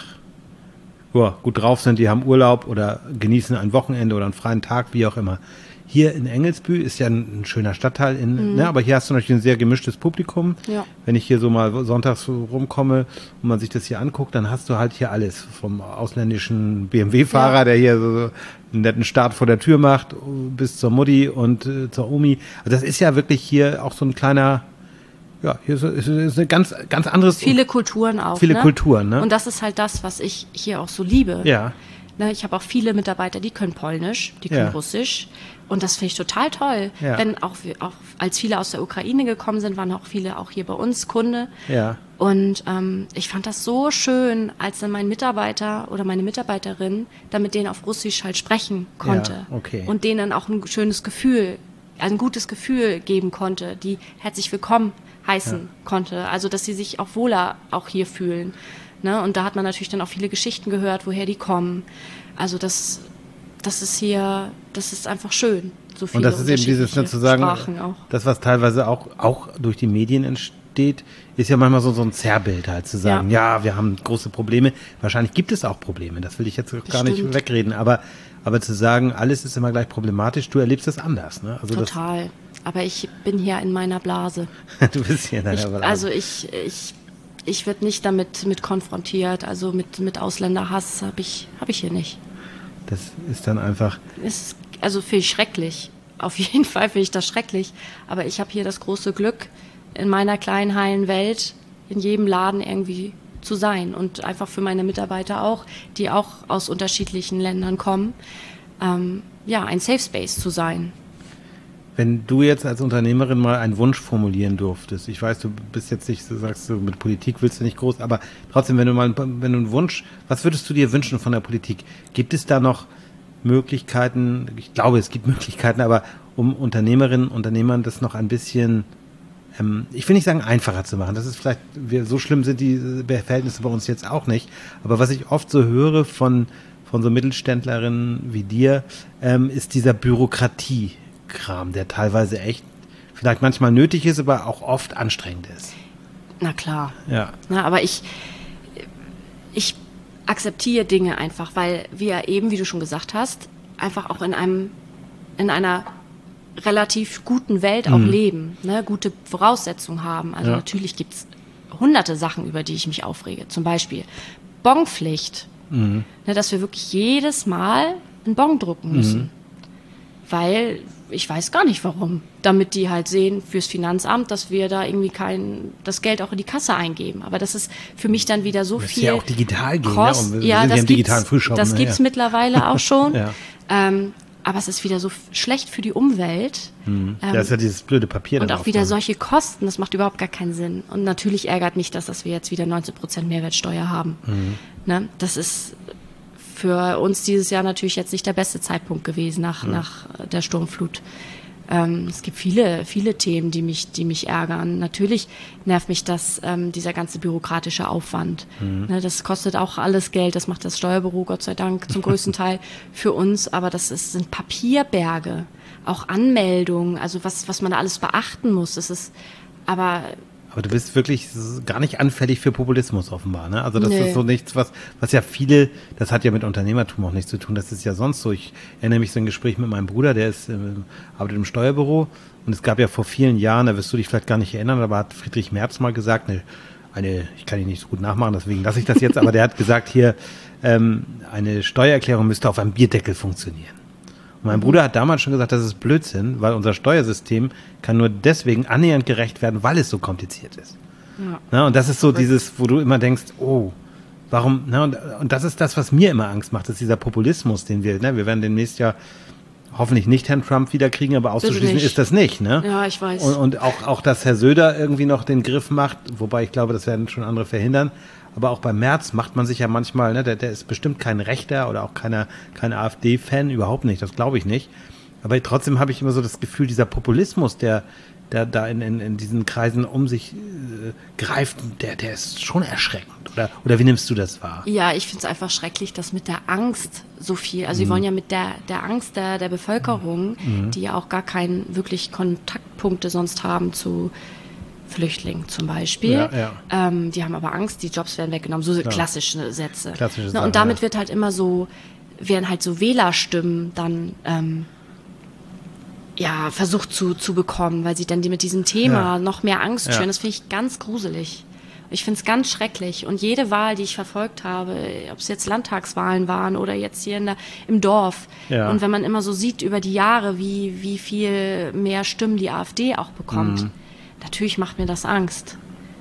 ja, gut drauf sind, die haben Urlaub oder genießen ein Wochenende oder einen freien Tag, wie auch immer. Hier in Engelsbü ist ja ein, ein schöner Stadtteil, in, mhm. ne, aber hier hast du natürlich ein sehr gemischtes Publikum. Ja. Wenn ich hier so mal sonntags rumkomme und man sich das hier anguckt, dann hast du halt hier alles. Vom ausländischen B M W-Fahrer, ja. der hier so einen netten Start vor der Tür macht, bis zur Mutti und äh, zur Omi. Also das ist ja wirklich hier auch so ein kleiner, ja, hier ist, ist, ist ein ganz, ganz anderes... Viele Kulturen auch, Viele ne? Kulturen, ne? Und das ist halt das, was ich hier auch so liebe. Ja. Ne, ich habe auch viele Mitarbeiter, die können Polnisch, die können ja. Russisch. Und das finde ich total toll. Ja. Denn auch, auch als viele aus der Ukraine gekommen sind, waren auch viele auch hier bei uns Kunde. Ja. Und ähm, ich fand das so schön, als dann mein Mitarbeiter oder meine Mitarbeiterin dann mit denen auf Russisch halt sprechen konnte. Ja, okay. Und denen dann auch ein schönes Gefühl, ein gutes Gefühl geben konnte, die herzlich willkommen heißen ja. konnte. Also, dass sie sich auch wohler auch hier fühlen. Ne? Und da hat man natürlich dann auch viele Geschichten gehört, woher die kommen. Also das... Das ist hier, das ist einfach schön. So viele und das ist eben dieses, ne, zu sagen, Sprachen auch. Das, was teilweise auch, auch durch die Medien entsteht, ist ja manchmal so, so ein Zerrbild halt, zu sagen, ja. ja, wir haben große Probleme. Wahrscheinlich gibt es auch Probleme, das will ich jetzt Bestimmt. gar nicht wegreden, aber, aber zu sagen, alles ist immer gleich problematisch, du erlebst das anders. Ne? Also total, das, aber ich bin hier in meiner Blase. Du bist hier in deiner ich, Blase. Also ich, ich, ich werde nicht damit mit konfrontiert, also mit, mit Ausländerhass habe ich, hab ich hier nicht. Das ist dann einfach... Ist, also finde ich schrecklich. Auf jeden Fall finde ich das schrecklich. Aber ich habe hier das große Glück, in meiner kleinen, heilen Welt in jedem Laden irgendwie zu sein. Und einfach für meine Mitarbeiter auch, die auch aus unterschiedlichen Ländern kommen, ähm, ja, ein Safe Space zu sein. Wenn du jetzt als Unternehmerin mal einen Wunsch formulieren durftest, ich weiß, du bist jetzt nicht, du sagst, du mit Politik willst du nicht groß, aber trotzdem, wenn du mal, wenn du einen Wunsch, was würdest du dir wünschen von der Politik? Gibt es da noch Möglichkeiten, ich glaube, es gibt Möglichkeiten, aber um Unternehmerinnen und Unternehmern das noch ein bisschen, ähm, ich will nicht sagen einfacher zu machen, das ist vielleicht, wir, so schlimm sind die Verhältnisse bei uns jetzt auch nicht, aber was ich oft so höre von, von so Mittelständlerinnen wie dir, ähm, ist dieser Bürokratie Kram, der teilweise echt vielleicht manchmal nötig ist, aber auch oft anstrengend ist. Na klar. Ja. Na, aber ich, ich akzeptiere Dinge einfach, weil wir eben, wie du schon gesagt hast, einfach auch in einem, in einer relativ guten Welt auch mhm. leben, ne? Gute Voraussetzungen haben. Also ja. natürlich gibt es hunderte Sachen, über die ich mich aufrege. Zum Beispiel Bonpflicht. Mhm. Ne, dass wir wirklich jedes Mal einen Bon drucken müssen. Mhm. Weil, ich weiß gar nicht warum, damit die halt sehen fürs Finanzamt, dass wir da irgendwie kein, das Geld auch in die Kasse eingeben. Aber das ist für mich dann wieder so das viel. Ja auch digital gehen, Kost, ne? Und wir ja, sind das ja im digitalen Frühshop. Das ne? gibt's ja. mittlerweile auch schon. ja. ähm, aber es ist wieder so schlecht für die Umwelt. Hm. Ähm, da ist ja dieses blöde Papier. Und dann auch wieder drauf. solche Kosten, das macht überhaupt gar keinen Sinn. Und natürlich ärgert mich das, dass wir jetzt wieder neunzehn Prozent Mehrwertsteuer haben. Mhm. Ne? Das ist für uns dieses Jahr natürlich jetzt nicht der beste Zeitpunkt gewesen nach, mhm. nach der Sturmflut. Ähm, es gibt viele, viele Themen, die mich, die mich ärgern. Natürlich nervt mich das, ähm, dieser ganze bürokratische Aufwand. Mhm. Ne, das kostet auch alles Geld, das macht das Steuerbüro, Gott sei Dank, zum größten Teil für uns. Aber das ist, sind Papierberge, auch Anmeldungen, also was, was man da alles beachten muss. Das ist, aber Aber du bist wirklich gar nicht anfällig für Populismus offenbar, ne? Also das Nee. ist so nichts, was, was ja viele, das hat ja mit Unternehmertum auch nichts zu tun, das ist ja sonst so. Ich erinnere mich so ein Gespräch mit meinem Bruder, der ist, äh, arbeitet im Steuerbüro und es gab ja vor vielen Jahren, da wirst du dich vielleicht gar nicht erinnern, aber hat Friedrich Merz mal gesagt, eine, eine ich kann ihn nicht so gut nachmachen, deswegen lasse ich das jetzt, aber der hat gesagt hier, ähm, eine Steuererklärung müsste auf einem Bierdeckel funktionieren. Und mein Bruder hat damals schon gesagt, das ist Blödsinn, weil unser Steuersystem kann nur deswegen annähernd gerecht werden, weil es so kompliziert ist. Ja. Na, und das ist so dieses, wo du immer denkst, oh, warum, na, und, und das ist das, was mir immer Angst macht, das ist dieser Populismus, den wir, ne, wir werden demnächst ja hoffentlich nicht Herrn Trump wieder kriegen, aber auszuschließen ist das nicht, ne? Ja, ich weiß. Und, und auch, auch, dass Herr Söder irgendwie noch den Griff macht, wobei ich glaube, das werden schon andere verhindern. Aber auch beim Merz macht man sich ja manchmal, ne, der, der ist bestimmt kein Rechter oder auch keiner, kein AfD-Fan, überhaupt nicht, das glaube ich nicht. Aber trotzdem habe ich immer so das Gefühl, dieser Populismus, der, der da in, in, in diesen Kreisen um sich äh, greift, der, der ist schon erschreckend. Oder, oder wie nimmst du das wahr? Ja, ich finde es einfach schrecklich, dass mit der Angst so viel, also sie wollen ja mit der, der Angst der, der Bevölkerung, mhm. die ja auch gar keinen wirklich Kontaktpunkte sonst haben zu Flüchtlingen zum Beispiel. Ja, ja. Ähm, die haben aber Angst, die Jobs werden weggenommen. So Klar. klassische Sätze. Klassische Na, Sache, und damit ja. wird halt immer so, werden halt so Wählerstimmen dann ähm, ja, versucht zu, zu bekommen, weil sie dann die mit diesem Thema Ja. noch mehr Angst Ja. schüren. Das finde ich ganz gruselig. Ich finde es ganz schrecklich. Und jede Wahl, die ich verfolgt habe, ob es jetzt Landtagswahlen waren oder jetzt hier in der, im Dorf. Ja. Und wenn man immer so sieht über die Jahre, wie, wie viel mehr Stimmen die AfD auch bekommt, Mhm. natürlich macht mir das Angst.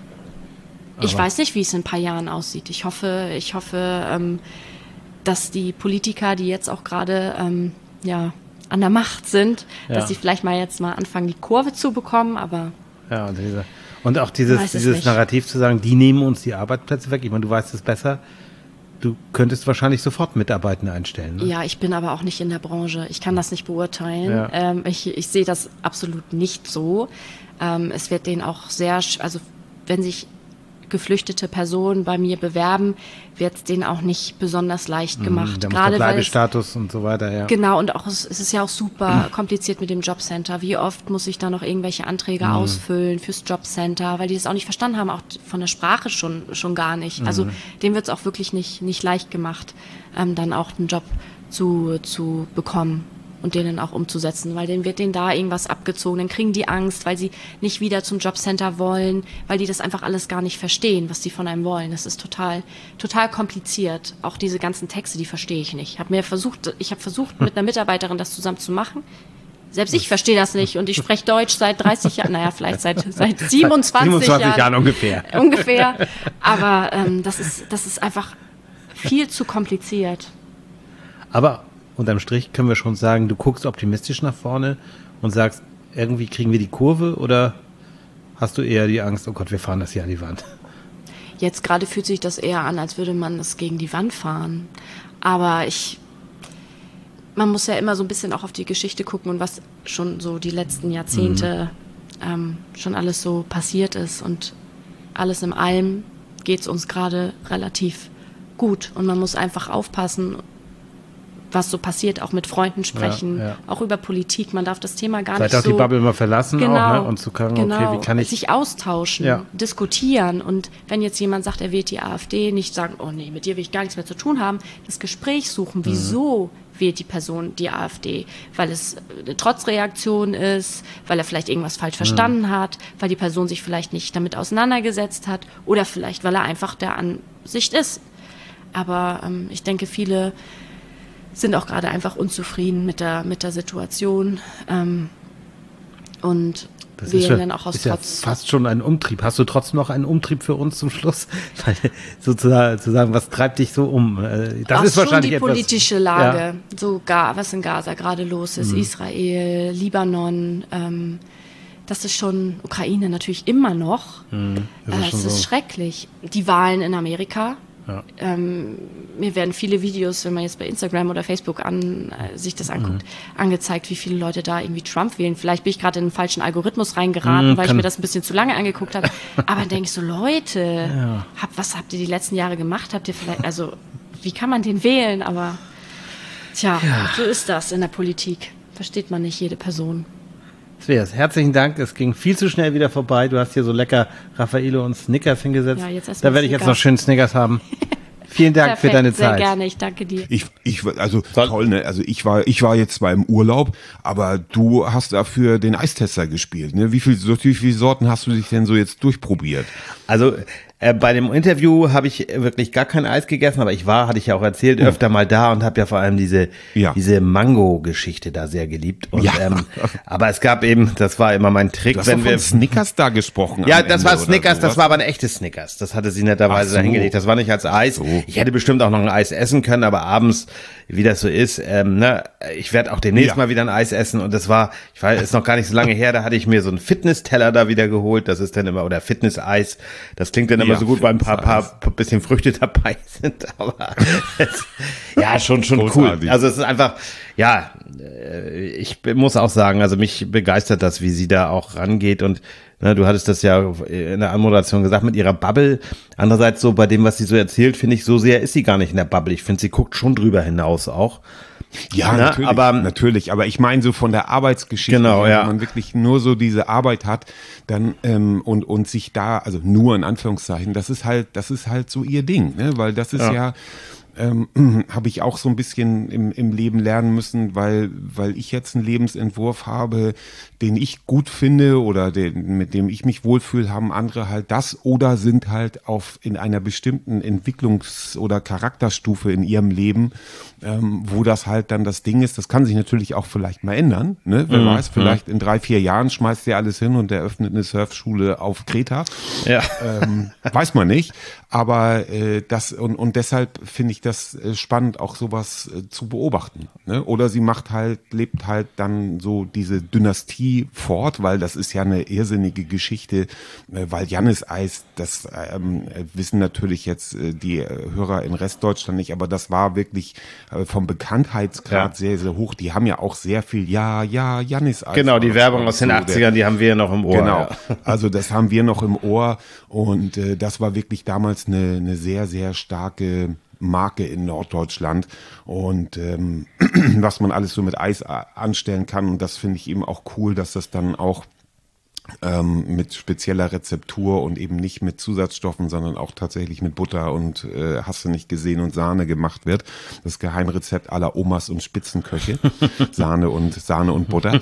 Ich Aber- weiß nicht, wie es in ein paar Jahren aussieht. Ich hoffe, ich hoffe, ähm, dass die Politiker, die jetzt auch gerade ähm, ja, an der Macht sind, Ja. dass sie vielleicht mal jetzt mal anfangen, die Kurve zu bekommen, aber Ja, und, diese, und auch dieses, Weiß es dieses nicht. Narrativ zu sagen, die nehmen uns die Arbeitsplätze weg. Ich meine, du weißt es besser. Du könntest wahrscheinlich sofort Mitarbeitende einstellen. Ne? ja, ich bin aber auch nicht in der Branche. Ich kann das nicht beurteilen. Ja. Ähm, ich, ich sehe das absolut nicht so. Ähm, es wird denen auch sehr, sch- also wenn sich geflüchtete Personen bei mir bewerben, wird es denen auch nicht besonders leicht gemacht. Da muss der Gerade weil es, Bleibestatus und so weiter, ja. genau, und auch es, es ist ja auch super kompliziert mit dem Jobcenter. Wie oft muss ich da noch irgendwelche Anträge ausfüllen fürs Jobcenter, weil die das auch nicht verstanden haben, auch von der Sprache schon, schon gar nicht. Also dem wird es auch wirklich nicht, nicht leicht gemacht, ähm, dann auch einen Job zu, zu bekommen und den dann auch umzusetzen, weil denen wird denen da irgendwas abgezogen, dann kriegen die Angst, weil sie nicht wieder zum Jobcenter wollen, weil die das einfach alles gar nicht verstehen, was die von einem wollen. Das ist total, total kompliziert. Auch diese ganzen Texte, die verstehe ich nicht. Hab mir versucht, ich habe versucht, mit einer Mitarbeiterin das zusammen zu machen. Selbst ich verstehe das nicht und ich spreche Deutsch seit dreißig Jahren, naja, vielleicht seit, seit siebenundzwanzig, siebenundzwanzig Jahren. Jahren ungefähr. Ungefähr. Aber ähm, das ist, das ist einfach viel zu kompliziert. Aber unterm Strich können wir schon sagen, du guckst optimistisch nach vorne und sagst, irgendwie kriegen wir die Kurve, oder hast du eher die Angst, oh Gott, wir fahren das hier an die Wand? Jetzt gerade fühlt sich das eher an, als würde man es gegen die Wand fahren. Aber ich, man muss ja immer so ein bisschen auch auf die Geschichte gucken und was schon so die letzten Jahrzehnte ähm, schon alles so passiert ist. Und alles in allem geht es uns gerade relativ gut. Und man muss einfach aufpassen, was so passiert, auch mit Freunden sprechen, Ja, ja. auch über Politik. Man darf das Thema gar Vielleicht nicht auch so... die Bubble mal verlassen genau, auch, ne? Und zu gucken, genau, okay, wie kann ich... sich austauschen, Ja. diskutieren. Und wenn jetzt jemand sagt, er wählt die AfD, nicht sagen, oh nee, mit dir will ich gar nichts mehr zu tun haben, das Gespräch suchen, wieso wählt die Person die AfD? Weil es eine Trotzreaktion ist, weil er vielleicht irgendwas falsch verstanden hat, weil die Person sich vielleicht nicht damit auseinandergesetzt hat oder vielleicht, weil er einfach der Ansicht ist. Aber ähm, ich denke, viele sind auch gerade einfach unzufrieden mit der, mit der Situation ähm, und Das wählen ist, ja, dann auch aus ist ja Trotz. fast schon ein Umtrieb. Hast du trotzdem noch einen Umtrieb für uns zum Schluss? Weil, sozusagen, zu sagen, was treibt dich so um? Äh, Das auch ist wahrscheinlich schon die etwas, politische Lage, Ja. so Ga- was in Gaza gerade los ist, Israel, Libanon, ähm, das ist schon Ukraine natürlich immer noch. Das Äh, ist schon es ist so. schrecklich. Die Wahlen in Amerika. Ja. Ähm, mir werden viele Videos, wenn man jetzt bei Instagram oder Facebook an, äh, sich das anguckt, angezeigt, wie viele Leute da irgendwie Trump wählen. Vielleicht bin ich gerade in den falschen Algorithmus reingeraten, Mhm, weil ich kann- mir das ein bisschen zu lange angeguckt habe. Aber dann denke ich so, Leute, hab, was habt ihr die letzten Jahre gemacht? Habt ihr vielleicht, also wie kann man den wählen? Aber tja, so ist das in der Politik. Versteht man nicht jede Person. Sveas, herzlichen Dank. Es ging viel zu schnell wieder vorbei. Du hast hier so lecker Raffaello und Snickers hingesetzt. Ja, jetzt erst mal da werde ich jetzt Snickers. noch schön Snickers haben. Vielen Dank für Perfekt, deine sehr Zeit. gerne, ich danke dir. Ich, ich, also toll, ne? Also ich war, ich war jetzt zwar im Urlaub, aber du hast dafür den Eistester gespielt, ne? Wie viel, so wie viele Sorten hast du dich denn so jetzt durchprobiert? Also äh, bei dem Interview habe ich wirklich gar kein Eis gegessen, aber ich war, hatte ich ja auch erzählt, öfter mal da und habe ja vor allem diese Ja. diese Mango-Geschichte da sehr geliebt. Und, Ja. ähm, aber es gab eben, das war immer mein Trick, Du hast wenn doch wir von Snickers da gesprochen. Ja, am das Ende war oder Snickers, das sowas. war aber ein echtes Snickers. Das hatte sie netterweise Ach so. da hingelegt. Das war nicht als Eis. So. Ich hätte bestimmt auch noch ein Eis essen können, aber abends, wie das so ist, ähm, ne, ich werde auch demnächst Ja. mal wieder ein Eis essen. Und das war, ich weiß, ist noch gar nicht so lange her, da hatte ich mir so einen Fitness-Teller da wieder geholt. Das ist dann immer, oder Fitness-Eis. Das klingt dann immer Ja, so gut, weil ein paar, paar, Fitness-Eis. paar bisschen Früchte dabei sind. Aber es, ja, schon, schon cool. Großartig. Also es ist einfach, ja, äh, ich muss auch sagen, also mich begeistert das, wie sie da auch rangeht und ne, du hattest das ja in der Anmoderation gesagt, mit ihrer Bubble. Andererseits so bei dem, was sie so erzählt, finde ich, so sehr ist sie gar nicht in der Bubble. Ich finde, sie guckt schon drüber hinaus auch. Ja, Ne, natürlich, aber- natürlich. Aber ich meine so von der Arbeitsgeschichte, Genau, her, ja. wenn man wirklich nur so diese Arbeit hat, dann ähm, und und sich da, also nur in Anführungszeichen, das ist halt, das ist halt so ihr Ding, ne? Weil das ist Ja. ja, ähm, habe ich auch so ein bisschen im, im Leben lernen müssen, weil weil ich jetzt einen Lebensentwurf habe, den ich gut finde oder den, mit dem ich mich wohlfühle, haben andere halt das oder sind halt auf in einer bestimmten Entwicklungs- oder Charakterstufe in ihrem Leben, ähm, wo das halt dann das Ding ist. Das kann sich natürlich auch vielleicht mal ändern, ne? Wer weiß, vielleicht in drei, vier Jahren schmeißt ihr alles hin und eröffnet eine Surfschule auf Kreta. Ja. Ähm, weiß man nicht. Aber äh, das und, und deshalb finde ich das äh, spannend, auch sowas äh, zu beobachten. Ne? Oder sie macht halt, lebt halt dann so diese Dynastie fort, weil das ist ja eine irrsinnige Geschichte, äh, weil Jannis Eis, das ähm, äh, wissen natürlich jetzt äh, die äh, Hörer in Restdeutschland nicht, aber das war wirklich äh, vom Bekanntheitsgrad Ja. sehr, sehr hoch. Die haben ja auch sehr viel, ja, ja, Jannis Eis. Genau, die war Werbung das aus den so, achtzigern, die haben wir ja noch im Ohr. Genau, Ja. also das haben wir noch im Ohr und äh, das war wirklich damals eine, eine sehr, sehr starke Marke in Norddeutschland und ähm, was man alles so mit Eis a- anstellen kann und das finde ich eben auch cool, dass das dann auch ähm, mit spezieller Rezeptur und eben nicht mit Zusatzstoffen, sondern auch tatsächlich mit Butter und äh, hast du nicht gesehen und Sahne gemacht wird. Das Geheimrezept aller Omas und Spitzenköche. Sahne und Sahne und Butter.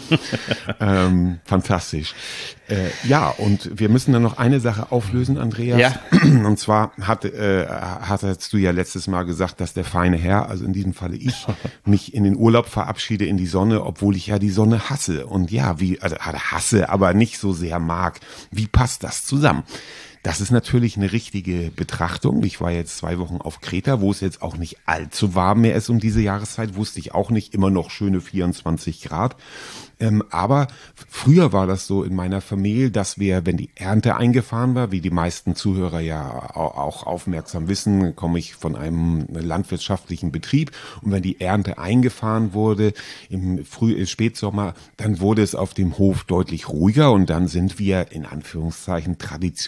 ähm, fantastisch. Äh, ja, und wir müssen dann noch eine Sache auflösen, Andreas. Ja. Und zwar hat, äh, hattest du ja letztes Mal gesagt, dass der feine Herr, also in diesem Falle ich, mich in den Urlaub verabschiede in die Sonne, obwohl ich ja die Sonne hasse. Und ja, wie, also hasse, aber nicht so sehr mag. Wie passt das zusammen? Das ist natürlich eine richtige Betrachtung. Ich war jetzt zwei Wochen auf Kreta, wo es jetzt auch nicht allzu warm mehr ist um diese Jahreszeit, wusste ich auch nicht, immer noch schöne vierundzwanzig Grad. Ähm, aber früher war das so in meiner Familie, dass wir, wenn die Ernte eingefahren war, wie die meisten Zuhörer ja au- auch aufmerksam wissen, komme ich von einem landwirtschaftlichen Betrieb und wenn die Ernte eingefahren wurde im Früh-, Spätsommer, dann wurde es auf dem Hof deutlich ruhiger und dann sind wir in Anführungszeichen traditionell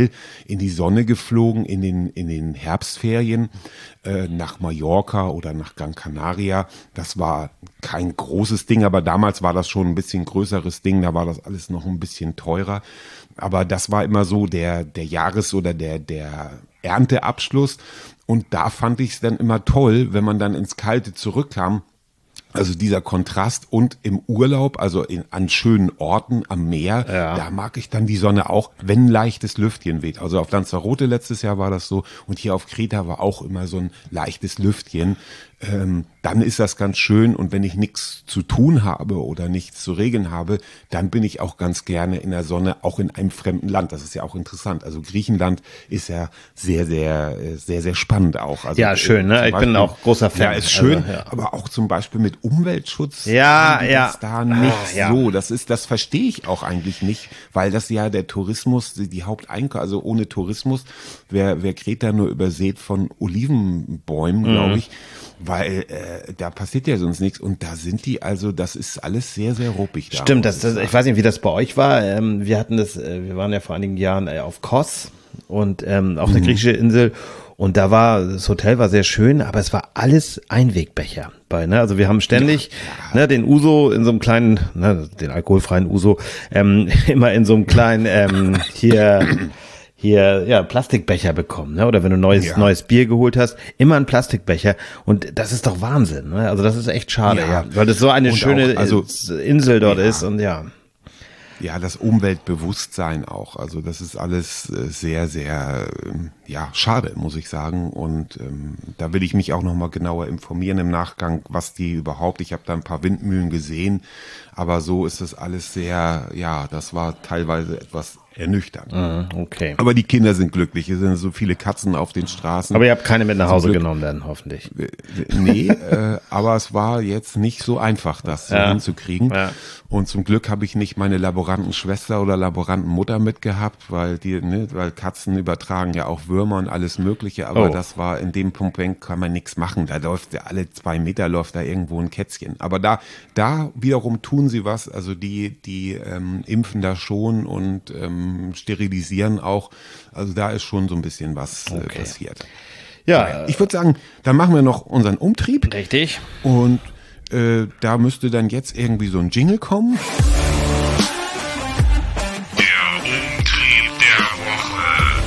schnell in die Sonne geflogen in den, in den Herbstferien äh, nach Mallorca oder nach Gran Canaria. Das war kein großes Ding, aber damals war das schon ein bisschen größeres Ding, da war das alles noch ein bisschen teurer. Aber das war immer so der, der Jahres- oder der, der Ernteabschluss. Und da fand ich es dann immer toll, wenn man dann ins Kalte zurückkam. Also dieser Kontrast und im Urlaub, also in, an schönen Orten am Meer, Ja. da mag ich dann die Sonne auch, wenn ein leichtes Lüftchen weht. Also auf Lanzarote letztes Jahr war das so und hier auf Kreta war auch immer so ein leichtes Lüftchen. Ähm, dann ist das ganz schön und wenn ich nichts zu tun habe oder nichts zu regeln habe, dann bin ich auch ganz gerne in der Sonne, auch in einem fremden Land. Das ist ja auch interessant. Also Griechenland ist ja sehr, sehr, sehr, sehr spannend auch. Also, Ja, schön, ne? zum Ich bin auch großer Fan. Ja, ist schön, Also, ja. aber auch zum Beispiel mit Umweltschutz. Ja, haben die ja. das da nicht Ah, ja. so. Das ist, das verstehe ich auch eigentlich nicht, weil das ja der Tourismus, die, die Haupteinkommen, also ohne Tourismus wäre wär Kreta nur übersät von Olivenbäumen, glaube ich. Weil äh, da passiert ja sonst nichts und da sind die, also das ist alles sehr, sehr ruppig da. Stimmt, muss das, das, sagen. ich weiß nicht, wie das bei euch war. Ähm, wir hatten das, äh, wir waren ja vor einigen Jahren äh, auf Kos und ähm, auf eine griechische Insel und da war, das Hotel war sehr schön, aber es war alles Einwegbecher bei, ne? Also wir haben ständig ne, den Uso in so einem kleinen, ne, den alkoholfreien Uso, ähm, immer in so einem kleinen, ähm, hier, hier, ja, Plastikbecher bekommen, ne? Oder wenn du neues, Ja. neues Bier geholt hast, immer ein Plastikbecher und das ist doch Wahnsinn, ne? Also das ist echt schade, ja, Ja. weil das so eine Und schöne auch, also- Insel dort Ja. ist und ja. Ja, das Umweltbewusstsein auch. Also das ist alles äh, sehr, sehr, ähm, ja, schade, muss ich sagen. Und ähm, da will ich mich auch nochmal genauer informieren im Nachgang, was die überhaupt, ich habe da ein paar Windmühlen gesehen, aber so ist es alles sehr, ja, das war teilweise etwas ernüchternd. Okay. Aber die Kinder sind glücklich, es sind so viele Katzen auf den Straßen. Aber ihr habt keine mit nach Zum Hause Glück- genommen dann, hoffentlich. Nee, äh, aber es war jetzt nicht so einfach, das so Ja. hinzukriegen. Ja. Und zum Glück habe ich nicht meine Laborantenschwester oder Laborantenmutter mitgehabt, weil die, ne, weil Katzen übertragen ja auch Würmer und alles Mögliche. Aber Oh. das war in dem Punkt, kann man nichts machen. Da läuft ja alle zwei Meter läuft da irgendwo ein Kätzchen. Aber da, da wiederum tun sie was. Also die, die ähm, impfen da schon und ähm, sterilisieren auch. Also da ist schon so ein bisschen was äh, Okay. passiert. Ja, Ich würde sagen, dann machen wir noch unseren Umtrieb. richtig. Und äh, da müsste dann jetzt irgendwie so ein Jingle kommen. Der Umtrieb der Woche.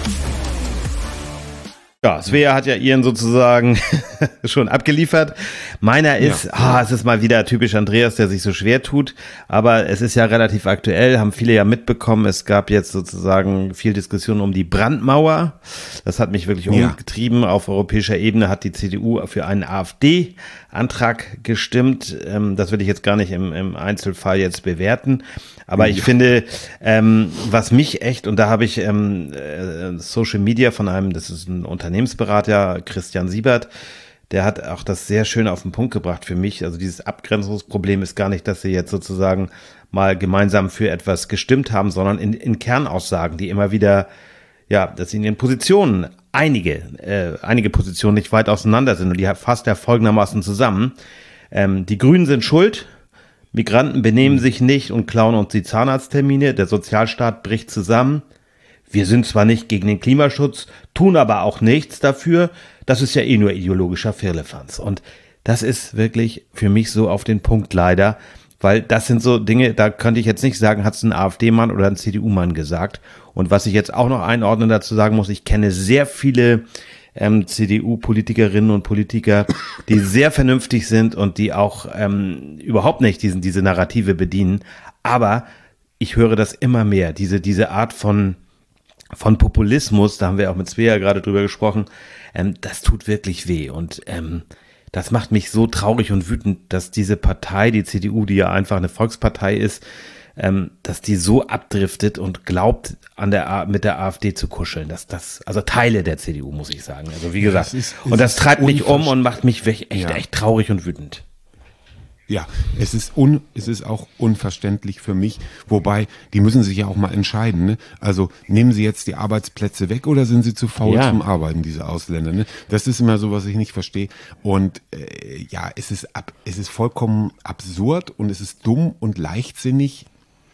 Ja, Svea hat ja ihren sozusagen schon abgeliefert. Meiner ist, Ja. ah, es ist mal wieder typisch Andreas, der sich so schwer tut. Aber es ist ja relativ aktuell, haben viele ja mitbekommen. Es gab jetzt sozusagen viel Diskussion um die Brandmauer. Das hat mich wirklich Ja. umgetrieben. Auf europäischer Ebene hat die C D U für einen AfD-Antrag gestimmt. Ähm, das will ich jetzt gar nicht im, im Einzelfall jetzt bewerten. Aber ich Ja. finde, ähm, was mich echt, und da habe ich ähm, äh, Social Media von einem, das ist ein Unternehmensberater, Christian Siebert, der hat auch das sehr schön auf den Punkt gebracht für mich. Also dieses Abgrenzungsproblem ist gar nicht, dass sie jetzt sozusagen mal gemeinsam für etwas gestimmt haben, sondern in, in Kernaussagen, die immer wieder, ja, dass sie in ihren Positionen einige, äh, einige Positionen nicht weit auseinander sind und die fasst er folgendermaßen zusammen. Ähm, die Grünen sind schuld, Migranten benehmen sich nicht und klauen uns die Zahnarzttermine, der Sozialstaat bricht zusammen. Wir sind zwar nicht gegen den Klimaschutz, tun aber auch nichts dafür. Das ist ja eh nur ideologischer Firlefanz. Und das ist wirklich für mich so auf den Punkt leider, weil das sind so Dinge, da könnte ich jetzt nicht sagen, hat es ein AfD-Mann oder ein C D U-Mann gesagt. Und was ich jetzt auch noch einordnen dazu sagen muss, ich kenne sehr viele ähm, C D U-Politikerinnen und Politiker, die sehr vernünftig sind und die auch ähm, überhaupt nicht diesen, diese Narrative bedienen. Aber ich höre das immer mehr, diese, diese Art von von Populismus, da haben wir auch mit Svea gerade drüber gesprochen, ähm, das tut wirklich weh und ähm, das macht mich so traurig und wütend, dass diese Partei, die C D U, die ja einfach eine Volkspartei ist, ähm, dass die so abdriftet und glaubt, an der A- mit der AfD zu kuscheln. Das, das, also Teile der C D U, muss ich sagen. Also wie gesagt, das ist- und es das ist treibt mich um unversch- und macht mich echt, echt, Ja. echt traurig und wütend. Ja, es ist un, es ist auch unverständlich für mich, wobei die müssen sich ja auch mal entscheiden. Ne? Also nehmen sie jetzt die Arbeitsplätze weg oder sind sie zu faul Ja. zum Arbeiten, diese Ausländer? Ne? Das ist immer so, was ich nicht verstehe. Und äh, ja, es ist ab, es ist vollkommen absurd und es ist dumm und leichtsinnig,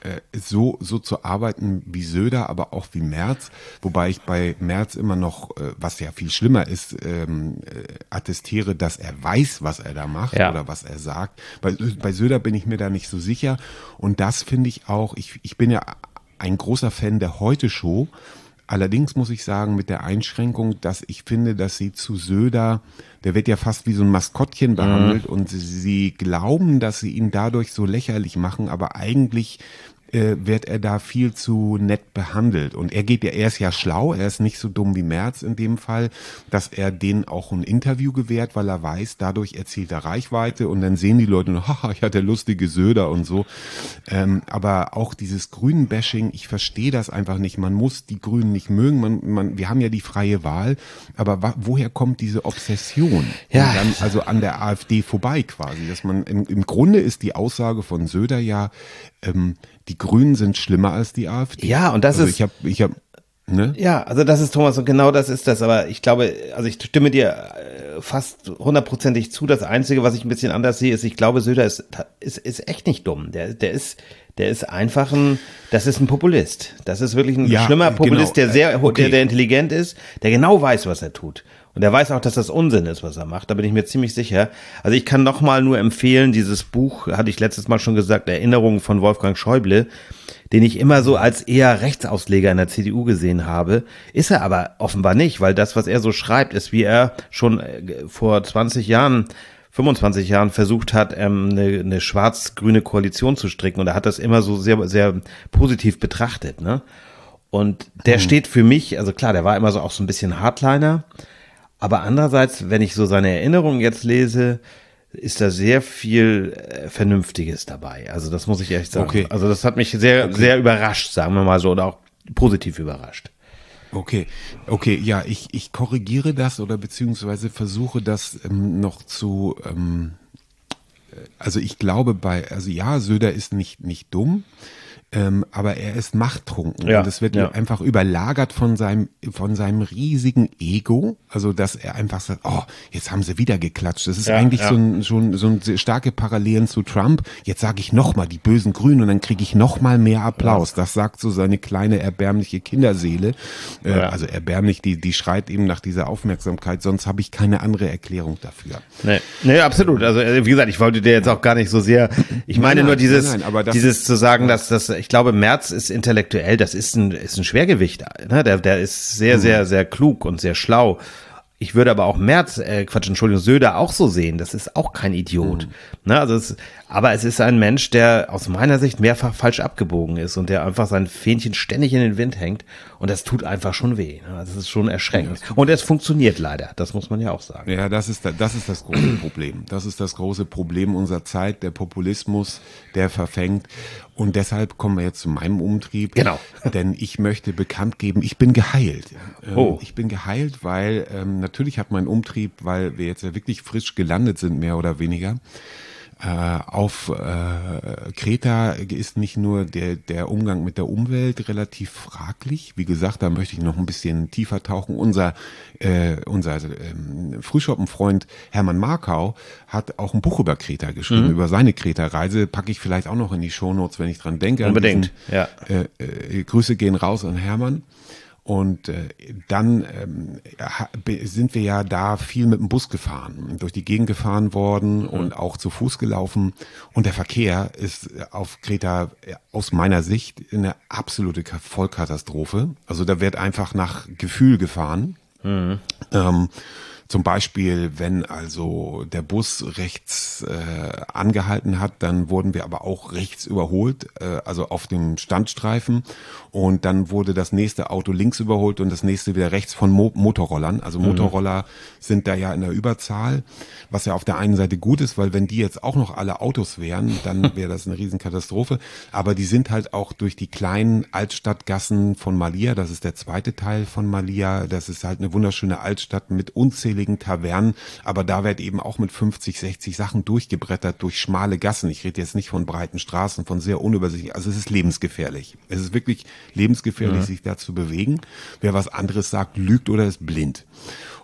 äh, so, so zu arbeiten wie Söder, aber auch wie Merz, wobei ich bei Merz immer noch, äh, was ja viel schlimmer ist, ähm, äh, attestiere, dass er weiß, was er da macht Ja. oder was er sagt. Bei, bei Söder bin ich mir da nicht so sicher und das finde ich auch, ich, ich bin ja ein großer Fan der Heute-Show, allerdings muss ich sagen, mit der Einschränkung, dass ich finde, dass sie zu Söder, der wird ja fast wie so ein Maskottchen behandelt und sie, sie glauben, dass sie ihn dadurch so lächerlich machen, aber eigentlich äh, wird er da viel zu nett behandelt. Und er geht ja, er ist ja schlau, er ist nicht so dumm wie Merz in dem Fall, dass er denen auch ein Interview gewährt, weil er weiß, dadurch erzielt er Reichweite und dann sehen die Leute nur, haha, ich hatte lustige Söder und so. Ähm, aber auch dieses Grünen-Bashing, ich verstehe das einfach nicht. Man muss die Grünen nicht mögen, man, man, wir haben ja die freie Wahl, aber wa- woher kommt diese Obsession? Ja. Und dann also an der AfD vorbei quasi, dass man, im, im Grunde ist die Aussage von Söder ja, ähm, die Grünen sind schlimmer als die AfD. Ja, und das also ist- ich habe, ich habe, ne? Ja, also das ist Thomas und genau das ist das. Aber ich glaube, also ich stimme dir äh, fast hundertprozentig zu. Das Einzige, was ich ein bisschen anders sehe, ist, ich glaube, Söder ist, ist, ist echt nicht dumm. Der, der ist, der ist einfach ein, das ist ein Populist. Das ist wirklich ein Ja, schlimmer Populist, genau. der sehr, Äh, okay. der, der intelligent ist, der genau weiß, was er tut. Und er weiß auch, dass das Unsinn ist, was er macht. Da bin ich mir ziemlich sicher. Also ich kann noch mal nur empfehlen, dieses Buch, hatte ich letztes Mal schon gesagt, Erinnerungen von Wolfgang Schäuble, den ich immer so als eher Rechtsausleger in der C D U gesehen habe. Ist er aber offenbar nicht, weil das, was er so schreibt, ist, wie er schon äh, vor zwanzig Jahren, fünfundzwanzig Jahren versucht hat, ähm, eine, eine schwarz-grüne Koalition zu stricken. Und er hat das immer so sehr, sehr positiv betrachtet, ne? Und der steht für mich, also klar, der war immer so auch so ein bisschen Hardliner. Aber andererseits, wenn ich so seine Erinnerungen jetzt lese, ist da sehr viel äh, Vernünftiges dabei. Also das muss ich echt sagen. Okay. Also das hat mich sehr, Okay. sehr überrascht, sagen wir mal so, oder auch positiv überrascht. Okay, okay, ja, ich, ich korrigiere das oder beziehungsweise versuche das ähm, noch zu, ähm, äh, also ich glaube bei, also ja, Söder ist nicht, nicht dumm, ähm, aber er ist machttrunken Ja, und es wird ja. einfach überlagert von seinem, von seinem riesigen Ego, also dass er einfach sagt, oh, jetzt haben sie wieder geklatscht. Das ist Ja, eigentlich ja. so ein, schon so ein sehr starke Parallelen zu Trump. Jetzt sage ich nochmal die bösen Grünen und dann kriege ich nochmal mehr Applaus. Das sagt so seine kleine erbärmliche Kinderseele. Äh, Ja. Also erbärmlich, die, die schreit eben nach dieser Aufmerksamkeit, sonst habe ich keine andere Erklärung dafür. Nee, nee, absolut. Also äh, wie gesagt, ich wollte dir jetzt auch gar nicht so sehr, ich meine Nein, nur nein, dieses, nein, nein, aber das- dieses zu sagen, dass das, ich glaube, Merz ist intellektuell, das ist ein, ist ein Schwergewicht, ne? Der, der ist sehr, sehr, sehr klug und sehr schlau. Ich würde aber auch Merz, äh, Quatsch, Entschuldigung, Söder auch so sehen. Das ist auch kein Idiot. Ne? Also es, aber es ist ein Mensch, der aus meiner Sicht mehrfach falsch abgebogen ist und der einfach sein Fähnchen ständig in den Wind hängt. Und das tut einfach schon weh. Ne? Das ist schon erschreckend. Und es funktioniert leider. Das muss man ja auch sagen. Ja, das ist, da- das ist das große Problem. Das ist das große Problem unserer Zeit, der Populismus, der verfängt. Und deshalb kommen wir jetzt zu meinem Umtrieb. Genau. Denn ich möchte bekannt geben, ich bin geheilt. Ähm, Oh. Ich bin geheilt, weil ähm, natürlich hat mein Umtrieb, weil wir jetzt ja wirklich frisch gelandet sind, mehr oder weniger, äh, auf äh, Kreta ist nicht nur der, der Umgang mit der Umwelt relativ fraglich. Wie gesagt, da möchte ich noch ein bisschen tiefer tauchen. Unser, äh, unser ähm, Frühschoppenfreund Hermann Markau hat auch ein Buch über Kreta geschrieben, über seine Kreta-Reise. Packe ich vielleicht auch noch in die Shownotes, wenn ich dran denke. An Unbedingt, diesen, ja. Äh, äh, Grüße gehen raus an Hermann. Und äh, dann ähm, ha- be- sind wir ja da viel mit dem Bus gefahren, durch die Gegend gefahren worden und auch zu Fuß gelaufen. Und der Verkehr ist auf Kreta äh, aus meiner Sicht eine absolute Ka- Vollkatastrophe. Also da wird einfach nach Gefühl gefahren. Ähm, zum Beispiel, wenn also der Bus rechts äh, angehalten hat, dann wurden wir aber auch rechts überholt, äh, also auf dem Standstreifen. Und dann wurde das nächste Auto links überholt und das nächste wieder rechts von Mo- Motorrollern. Also Motorroller sind da ja in der Überzahl, was ja auf der einen Seite gut ist, weil wenn die jetzt auch noch alle Autos wären, dann wäre das eine Riesenkatastrophe. Aber die sind halt auch durch die kleinen Altstadtgassen von Malia, das ist der zweite Teil von Malia, das ist halt eine wunderschöne Altstadt mit unzähligen Tavernen, aber da wird eben auch mit fünfzig, sechzig Sachen durchgebrettert durch schmale Gassen. Ich rede jetzt nicht von breiten Straßen, von sehr unübersichtlich. Also es ist lebensgefährlich. Es ist wirklich lebensgefährlich, sich da zu bewegen. Wer was anderes sagt, lügt oder ist blind.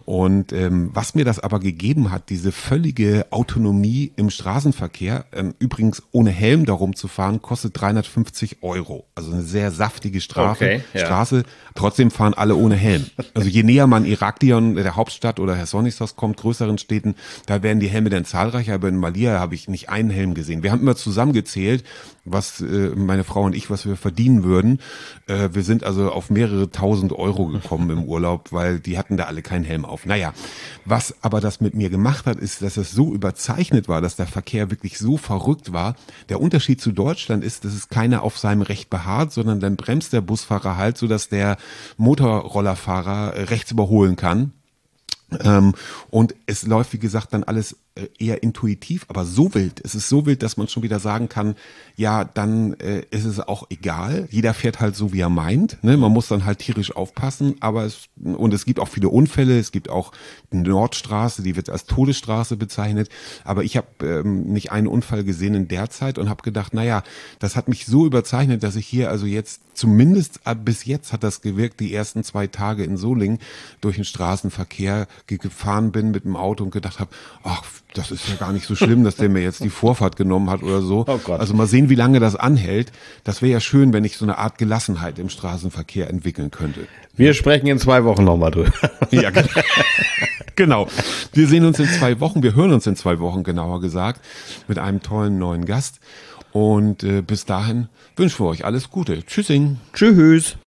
Und ähm, was mir das aber gegeben hat, diese völlige Autonomie im Straßenverkehr, ähm, übrigens ohne Helm darum zu fahren, kostet dreihundertfünfzig Euro. Also eine sehr saftige Strafe, Okay, ja. Straße. Trotzdem fahren alle ohne Helm. Also je näher man Iraklion, der Hauptstadt oder Chersonissos kommt, größeren Städten, da werden die Helme dann zahlreicher. Aber in Malia habe ich nicht einen Helm gesehen. Wir haben immer zusammengezählt, was äh, meine Frau und ich, was wir verdienen würden. Äh, wir sind also auf mehrere tausend Euro gekommen im Urlaub, weil die hatten da alle keinen Helm auf. Naja, was aber das mit mir gemacht hat, ist, dass es so überzeichnet war, dass der Verkehr wirklich so verrückt war. Der Unterschied zu Deutschland ist, dass es keiner auf seinem Recht beharrt, sondern dann bremst der Busfahrer halt, sodass der Motorrollerfahrer äh, rechts überholen kann. Ähm, und es läuft, wie gesagt, dann alles äh, eher intuitiv, aber so wild, es ist so wild, dass man schon wieder sagen kann, ja, dann äh, ist es auch egal, jeder fährt halt so, wie er meint, ne? Man muss dann halt tierisch aufpassen, aber es, und es gibt auch viele Unfälle, es gibt auch die Nordstraße, die wird als Todesstraße bezeichnet, aber ich habe ähm, nicht einen Unfall gesehen in der Zeit und habe gedacht, naja, das hat mich so überzeichnet, dass ich hier also jetzt, zumindest ab bis jetzt hat das gewirkt, die ersten zwei Tage in Solingen durch den Straßenverkehr gefahren bin mit dem Auto und gedacht habe, ach, das ist ja gar nicht so schlimm, dass der mir jetzt die Vorfahrt genommen hat oder so. Oh Gott. Also mal sehen, wie lange das anhält. Das wäre ja schön, wenn ich so eine Art Gelassenheit im Straßenverkehr entwickeln könnte. Wir sprechen in zwei Wochen nochmal drüber. Ja, genau. Wir sehen uns in zwei Wochen, wir hören uns in zwei Wochen, genauer gesagt, mit einem tollen neuen Gast. Und äh, bis dahin wünschen wir euch alles Gute. Tschüssing. Tschüss.